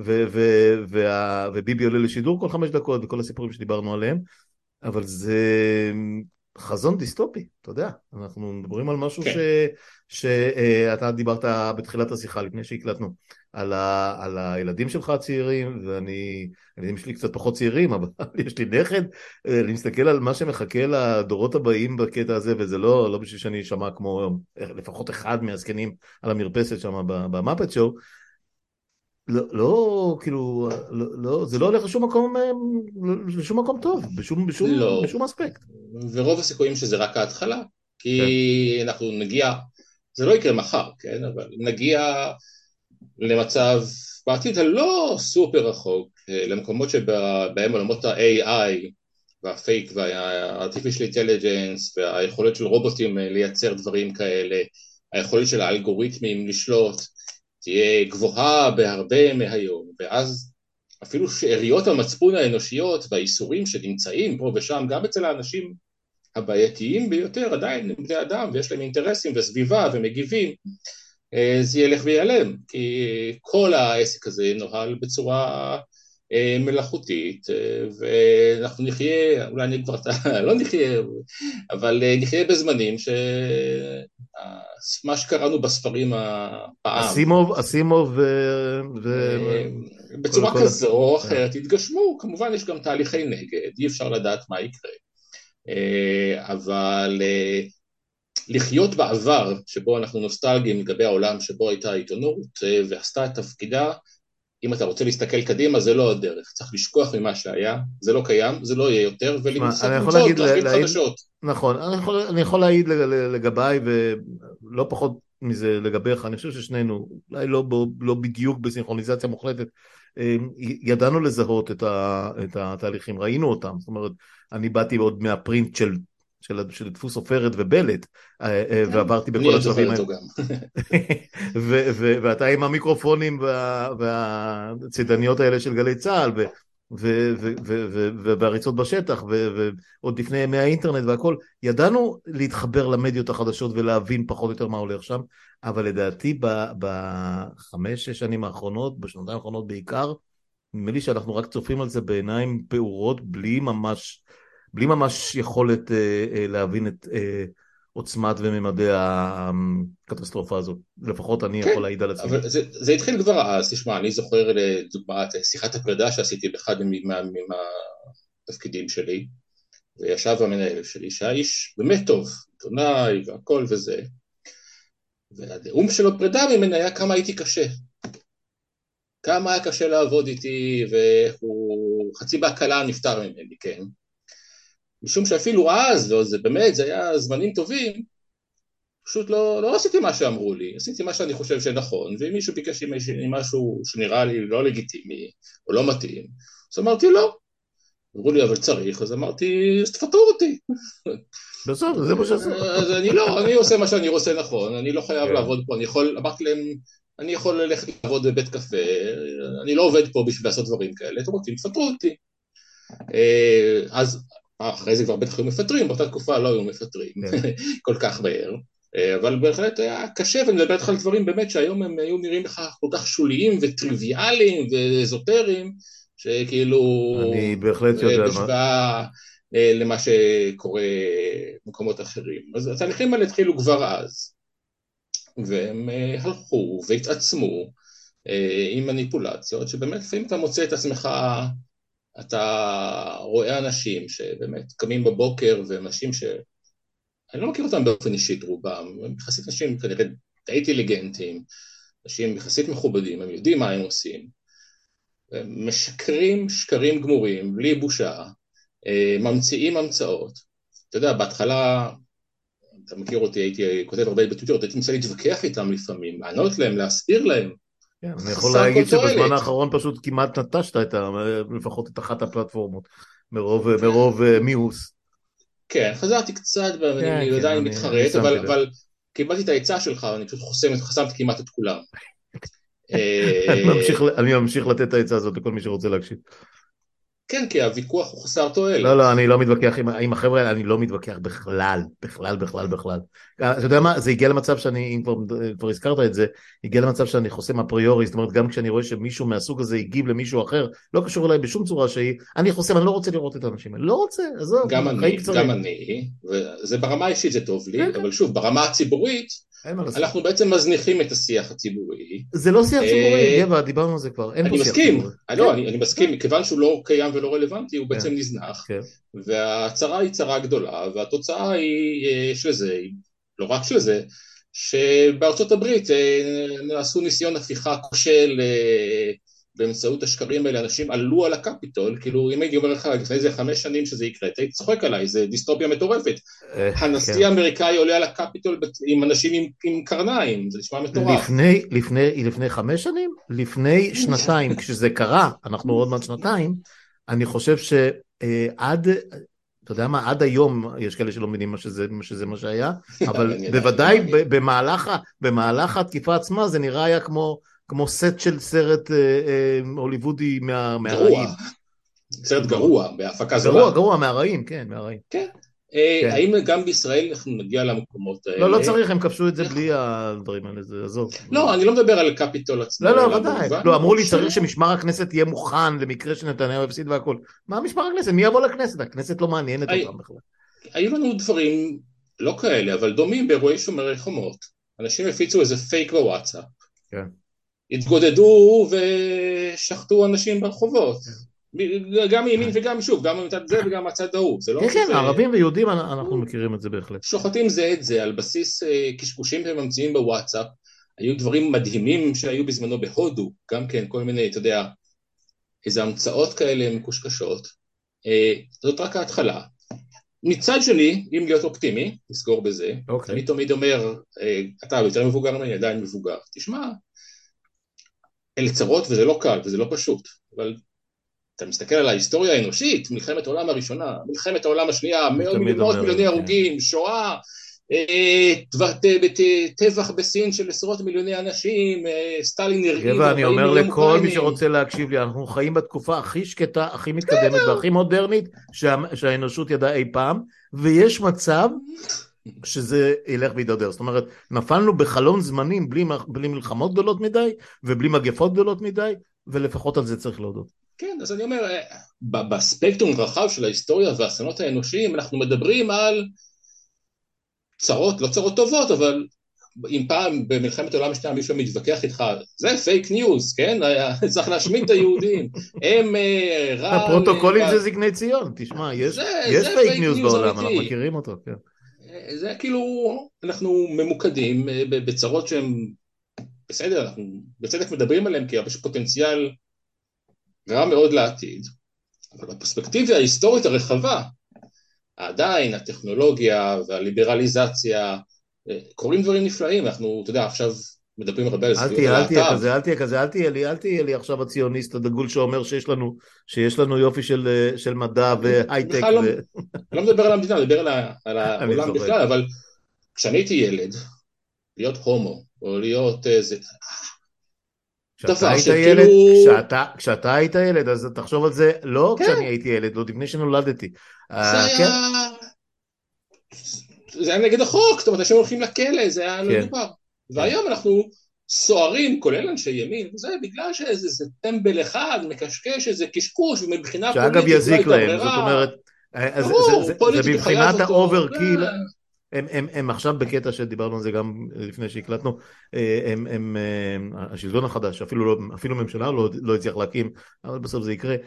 וביבי עולה לשידור כל חמש דקות, וכל הסיפורים שדיברנו עליהם, אבל זה חזון דיסטופי, אתה יודע, אנחנו מדברים על משהו שאתה דיברת בתחילת השיחה, לפני שהקלטנו, על הילדים שלך הצעירים, ואני, הילדים שלי קצת פחות צעירים, אבל יש לי נכד, אני מסתכל על מה שמחכה לדורות הבאים בקטע הזה, וזה לא, לא בשביל שאני אשמע כמו לפחות אחד מהזקנים על המרפסת שם במאפט שואו, לא, לא, כאילו, לא, לא, זה לא הולך לשום מקום, לשום מקום טוב, בשום, בשום, לא. בשום אספקט.
ורוב הסיכויים שזה רק ההתחלה, כי כן. אנחנו נגיע, זה לא יקרה מחר, כן, אבל נגיע למצב, בעתיד הלא סופר רחוק, למקומות שבהם עולמות ה-איי איי והפייק וה-artificial intelligence והיכולת של רובוטים לייצר דברים כאלה, היכולת של האלגוריתמים לשלוט, תהיה גבוהה בהרבה מהיום, ואז אפילו שאריות המצפון האנושיות והאיסורים שנמצאים פה ושם, גם אצל האנשים הבעייתיים ביותר, עדיין הם בני אדם ויש להם אינטרסים וסביבה ומגיבים, זה ילך ויעלם, כי כל העסק הזה נוהל בצורה מלאכותית, ואנחנו נחיה, אולי אני כבר לא נחיה, אבל נחיה בזמנים ש... מה שקראנו בספרים הפעם.
אסימוב, אסימוב ו...
בצורה כזו או אחרת התגשמו, כמובן יש גם תהליכי נגד, אי אפשר לדעת מה יקרה. אבל לחיות בעבר, שבו אנחנו נוסטלגיים לגבי העולם שבו הייתה העיתונות ועשתה את תפקידה, אם אתה רוצה להסתכל קדימה, זה לא הדרך, צריך לשכוח ממה שהיה, זה לא קיים, זה לא יהיה יותר, ולמצוא דרכים חדשות.
נכון, אני יכול, אני יכול להעיד לגביי, ולא פחות מזה לגביך, אני חושב ששנינו, אולי לא, לא בדיוק בסינכרוניזציה מוחלטת, ידענו לזהות את, ה, את התהליכים, ראינו אותם, זאת אומרת, אני באתי עוד מהפרינט של, של, של דפוס עופרת ובלט, ועברתי בכל השלבים האלה. ואתה עם המיקרופונים והצידניות האלה של גלי צהל, והריצות בשטח, ועוד לפני ימי האינטרנט והכל, ידענו להתחבר למדיות החדשות ולהבין פחות או יותר מה הולך שם, אבל לדעתי בחמש, שש שנים האחרונות, בשנתיים האחרונות בעיקר, נדמה לי שאנחנו רק צופים על זה בעיניים פעורות, בלי ממש, בלי ממש יכולת להבין את עוצמת וממדי הקטסטרופה הזאת. לפחות אני יכול להעיד על עצמי.
אבל זה, זה התחיל כבר אז, תשמע, אני זוכר לדוגמה את שיחת הפרידה שעשיתי באחד מהתפקידים שלי, וישב המנהל שלי, שהאיש באמת טוב, עיתונאי והכל וזה, והנאום שלו פרידה ממנה היה כמה הייתי קשה. כמה היה קשה לעבוד איתי, והוא חצי בהקלה נפטר ממני, כן. משום שאפילו אז, וזה באמת, זה היה זמנים טובים, פשוט לא, לא עשיתי מה שאמרו לי, עשיתי מה שאני חושב שנכון, ואם מישהו ביקש עם משהו שנראה לי לא לגיטימי, או לא מתאים, אז אמרתי לא. אמרו לי, אבל צריך, אז אמרתי, אז תפטרו אותי.
בסדר, זה מה שעשו.
אז אני לא, אני עושה מה שאני רוצה נכון, אני לא חייב לעבוד פה, אני יכול, אמרתי להם, אני יכול ללכת לעבוד בבית קפה, אני לא עובד פה בשביל לעשות דברים כאלה, אתם רוצים, תפטרו אותי. אז אחרי זה כבר בטח היו מפטרים, באותה תקופה לא היו מפטרים, כל כך מהר, אבל בהחלט היה קשה, ואני מדבר איתך על דברים באמת שהיום הם היו נראים לך כל כך שוליים וטריוויאליים ואזוטריים, שכאילו,
אני בהחלט יודע
בשוואה למה שקורה במקומות אחרים. אז התהליכים האלה התחילו כבר אז, והם הלכו והתעצמו עם מניפולציות, שבאמת לפעמים אתה מוצא את עצמך, אתה רואה אנשים שבאמת קמים בבוקר, ואנשים ש... אני לא מכיר אותם באופן אישית רובם, הם יחסית אנשים כנראה די אינטליגנטים, אנשים יחסית מכובדים, הם יודעים מה הם עושים, משקרים שקרים גמורים, בלי בושה, ממציאים המצאות. אתה יודע, בהתחלה, אתה מכיר אותי, הייתי כותב הרבה בטוויטר, הייתי מנסה להתווכח איתם לפעמים, לענות להם, להסביר להם.
אני יכול להגיד שבזמן האחרון פשוט כמעט נטשת לפחות את אחת הפלטפורמות, מרוב מיאוס. כן,
חזרתי קצת, ואני עדיין מתחרט, אבל קיבלתי את העצה שלך, ואני פשוט חסמתי כמעט את כולם.
אני ממשיך לתת את העצה הזאת לכל מי שרוצה להקשיב.
כן, כי הוויכוח הוא חסר תועלת.
לא, לא, אני לא מתווכח עם החבר'ה האלה, אני לא מתווכח בכלל, בכלל, בכלל, בכלל. אתה יודע מה, זה הגיע למצב שאני, אם כבר הזכרת את זה, הגיע למצב שאני חוסם אפריורי, זאת אומרת, גם כשאני רואה שמישהו מהסוג הזה הגיב למישהו אחר, לא קשור אליי בשום צורה שהיא, אני חוסם, אני לא רוצה לראות את האנשים האלה, לא רוצה, עזוב,
גם אני, גם אני, וזה ברמה האישית זה טוב לי, אבל שוב, ברמה הציבורית, אנחנו בעצם מזניחים את השיח הציבורי.
זה לא שיח ציבורי, גבע, דיברנו על זה כבר.
אני מסכים, אני מסכים, מכיוון שהוא לא קיים ולא רלוונטי, הוא בעצם נזנח, והצרה היא צרה גדולה, והתוצאה היא שלזה, לא רק שלזה, שבארצות הברית נעשו ניסיון הפיכה כושל באמצעות השקרים האלה, אנשים עלו על הקפיטול, כאילו אם הייתי אומר לך לפני זה חמש שנים שזה יקרה, אתה צוחק עליי, זה דיסטופיה מטורפת. הנשיא האמריקאי עולה על הקפיטול עם אנשים עם קרניים, זה נשמע מטורף.
לפני חמש שנים? לפני שנתיים, כשזה קרה, אנחנו עוד מעט שנתיים, אני חושב שעד, אתה יודע מה, עד היום יש כאלה שלא מבינים מה שזה מה שהיה, אבל בוודאי במהלך התקיפה עצמה זה נראה היה כמו כמו סט של סרט הוליוודי מהרעים.
סרט גרוע, בהפקה זולה.
גרוע, גרוע, מהרעים, כן, מהרעים.
כן. האם גם בישראל אנחנו נגיע למקומות האלה?
לא, לא צריך, הם כבשו את זה בלי הדברים האלה, זה עזוב.
לא, אני לא מדבר על קפיטול עצמו.
לא, לא, ודאי. לא, אמרו לי, צריך שמשמר הכנסת יהיה מוכן למקרה שנתניהו הפסיד והכל. מה משמר הכנסת? מי יבוא לכנסת? הכנסת לא מעניינת אותם בכלל.
היו לנו דברים, לא כאלה, אבל דומים באירועי שומרי חומות. אנשים הפיצו איזה פייק בוואטסאפ. כן. התגודדו ושחטו אנשים ברחובות, גם מימין וגם שוב, גם מצד זה וגם מצד ההוא.
כן, כן, ערבים ויהודים אנחנו מכירים את זה בהחלט.
שוחטים זה את זה על בסיס קשקושים וממציאים בוואטסאפ, היו דברים מדהימים שהיו בזמנו בהודו, גם כן כל מיני, אתה יודע, איזה המצאות כאלה מקושקשות. זאת רק ההתחלה. מצד שני, אם להיות אופטימי, נסגור בזה,
אוקיי.
אני תמיד אומר, אתה יותר מבוגר ממני, עדיין מבוגר, תשמע, אלה צרות וזה לא קל וזה לא פשוט, אבל אתה מסתכל על ההיסטוריה האנושית, מלחמת העולם הראשונה, מלחמת העולם השנייה, מאות מיליוני הרוגים, שואה, טבח בסין של עשרות מיליוני אנשים, סטלין הרעיב
אני אומר לכל מי שרוצה להקשיב לי, אנחנו חיים בתקופה הכי שקטה, הכי מתקדמת והכי מודרנית שהאנושות ידעה אי פעם, ויש מצב שזה ילך וידרדר. זאת אומרת, נפלנו בחלון זמנים בלי, בלי מלחמות גדולות מדי ובלי מגפות גדולות מדי, ולפחות על זה צריך להודות.
כן, אז אני אומר, בספקטרום רחב של ההיסטוריה והאסונות האנושיים, אנחנו מדברים על צרות, לא צרות טובות, אבל אם פעם במלחמת העולם השנייה מישהו מתווכח איתך, זה פייק ניוז, כן? צריך להשמיד את היהודים. הם רע...
הפרוטוקולים זה זקני ציון, תשמע, יש פייק ניוז בעולם, אנחנו מכירים אותו, כן.
זה כאילו, אנחנו ממוקדים בצרות שהן, בסדר, אנחנו בצדק מדברים עליהן, כי יש פוטנציאל רע מאוד לעתיד, אבל בפרספקטיביה ההיסטורית הרחבה, עדיין הטכנולוגיה והליברליזציה, קוראים דברים נפלאים, אנחנו, אתה יודע, עכשיו מדברים הרבה על זכויות הלהט"ב.
אל תהיה כזה, אל תהיה כזה, אל תהיה לי, אל תהיה לי עכשיו הציוניסט הדגול שאומר שיש לנו, שיש לנו יופי של, של מדע והייטק.
בכלל לא, לא מדבר על המדינה, מדבר על העולם בכלל, אבל כשאני הייתי ילד, להיות הומו, או להיות איזה...
כשאתה היית ילד, כשאתה, כשאתה היית ילד, אז תחשוב על זה, לא כשאני הייתי ילד, לא לפני שנולדתי.
זה היה... זה היה נגד החוק, זאת אומרת, אנשים הולכים לכלא, זה היה לא מדובר. והיום אנחנו סוערים, כולל אנשי ימין, וזה בגלל שאיזה טמבל אחד מקשקש איזה קשקוש, ומבחינה פוליטית...
שאגב יזיק להם, זאת אומרת, זה מבחינת האוברקיל... הם, הם, הם עכשיו בקטע שדיברנו על זה גם לפני שהקלטנו, הם, הם, השלטון החדש, אפילו, לא, אפילו ממשלה לא, לא הצליח להקים, אבל בסוף זה יקרה,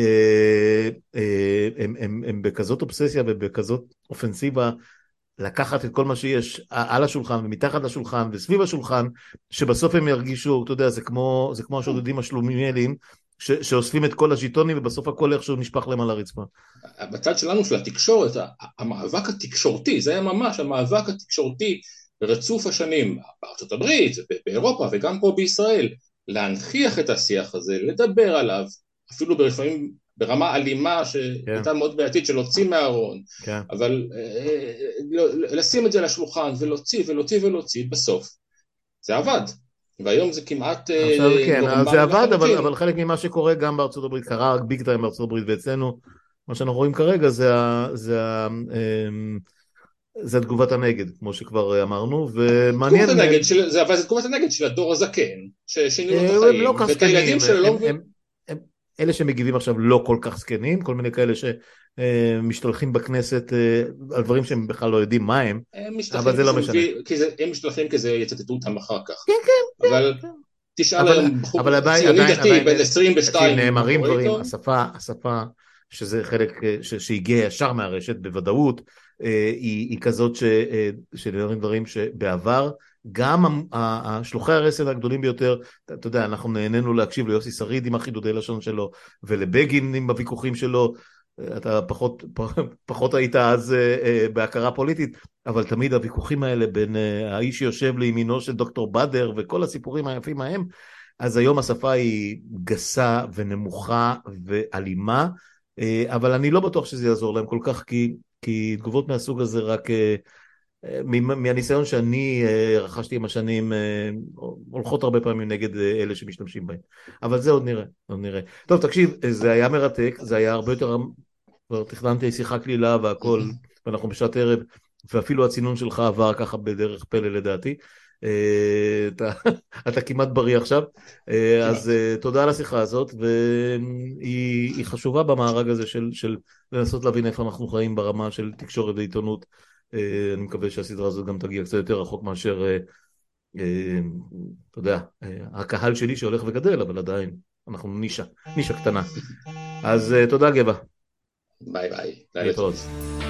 הם, הם, הם בכזאת אובססיה ובכזאת אופנסיבה, לקחת את כל מה שיש על השולחן ומתחת לשולחן וסביב השולחן, שבסוף הם ירגישו, אתה יודע, זה כמו, זה כמו השודדים השלומיאליים, ש, שאוספים את כל הז'יטונים ובסוף הכל איכשהו נשפך להם על הרצפה.
בצד שלנו של התקשורת, המאבק התקשורתי, זה היה ממש המאבק התקשורתי רצוף השנים בארצות הברית, באירופה וגם פה בישראל, להנכיח את השיח הזה, לדבר עליו, אפילו לפעמים ברמה אלימה שהייתה מאוד בעייתית של להוציא מהארון, אבל לשים את זה לשולחן ולהוציא ולהוציא ולהוציא, בסוף זה עבד. והיום זה כמעט...
עכשיו כן, זה עבד, אבל, אבל חלק ממה שקורה גם בארצות הברית, קרה ביג טיים בארצות הברית ואצלנו, מה שאנחנו רואים כרגע זה, זה, זה תגובת הנגד, כמו שכבר אמרנו, ומעניין...
תגובת הנגד, של, זה, אבל זה תגובת הנגד של הדור הזקן, ששינו את החיים,
לא
ואת הילדים שלו לא...
הם, הם, אלה שמגיבים עכשיו לא כל כך זקנים, כל מיני כאלה שמשתלחים בכנסת על דברים שהם בכלל לא יודעים מה הם, אבל זה לא משנה.
הם משתלחים כזה יצטטו אותם אחר כך.
כן, כן.
אבל תשאל היום בחור ציוני דתי בין עשרים ושתיים.
נאמרים דברים, השפה, השפה שזה חלק שהגיע ישר מהרשת בוודאות, היא כזאת שנאמרים דברים שבעבר, גם השלוחי הרסן הגדולים ביותר, אתה יודע, אנחנו נהנינו להקשיב ליוסי שריד עם החידודי לשון שלו, ולבגין עם הוויכוחים שלו, אתה פחות, פחות היית אז בהכרה פוליטית, אבל תמיד הוויכוחים האלה בין האיש שיושב לימינו של דוקטור בדר, וכל הסיפורים היפים ההם, אז היום השפה היא גסה ונמוכה ואלימה, אבל אני לא בטוח שזה יעזור להם כל כך, כי, כי תגובות מהסוג הזה רק... מהניסיון שאני רכשתי עם השנים, הולכות הרבה פעמים נגד אלה שמשתמשים בהם. אבל זה עוד נראה, עוד נראה. טוב, תקשיב, זה היה מרתק, זה היה הרבה יותר, תכננתי שיחה כלילה והכל, ואנחנו בשעת ערב, ואפילו הצינון שלך עבר ככה בדרך פלא לדעתי. אתה, אתה כמעט בריא עכשיו, אז תודה על השיחה הזאת, והיא חשובה במארג הזה של, של לנסות להבין איפה אנחנו חיים ברמה של תקשורת ועיתונות. אני מקווה שהסדרה הזאת גם תגיע קצת יותר רחוק מאשר, אתה יודע, הקהל שלי שהולך וגדל, אבל עדיין אנחנו נישה, נישה קטנה. אז תודה גבע.
ביי ביי.
להתראות.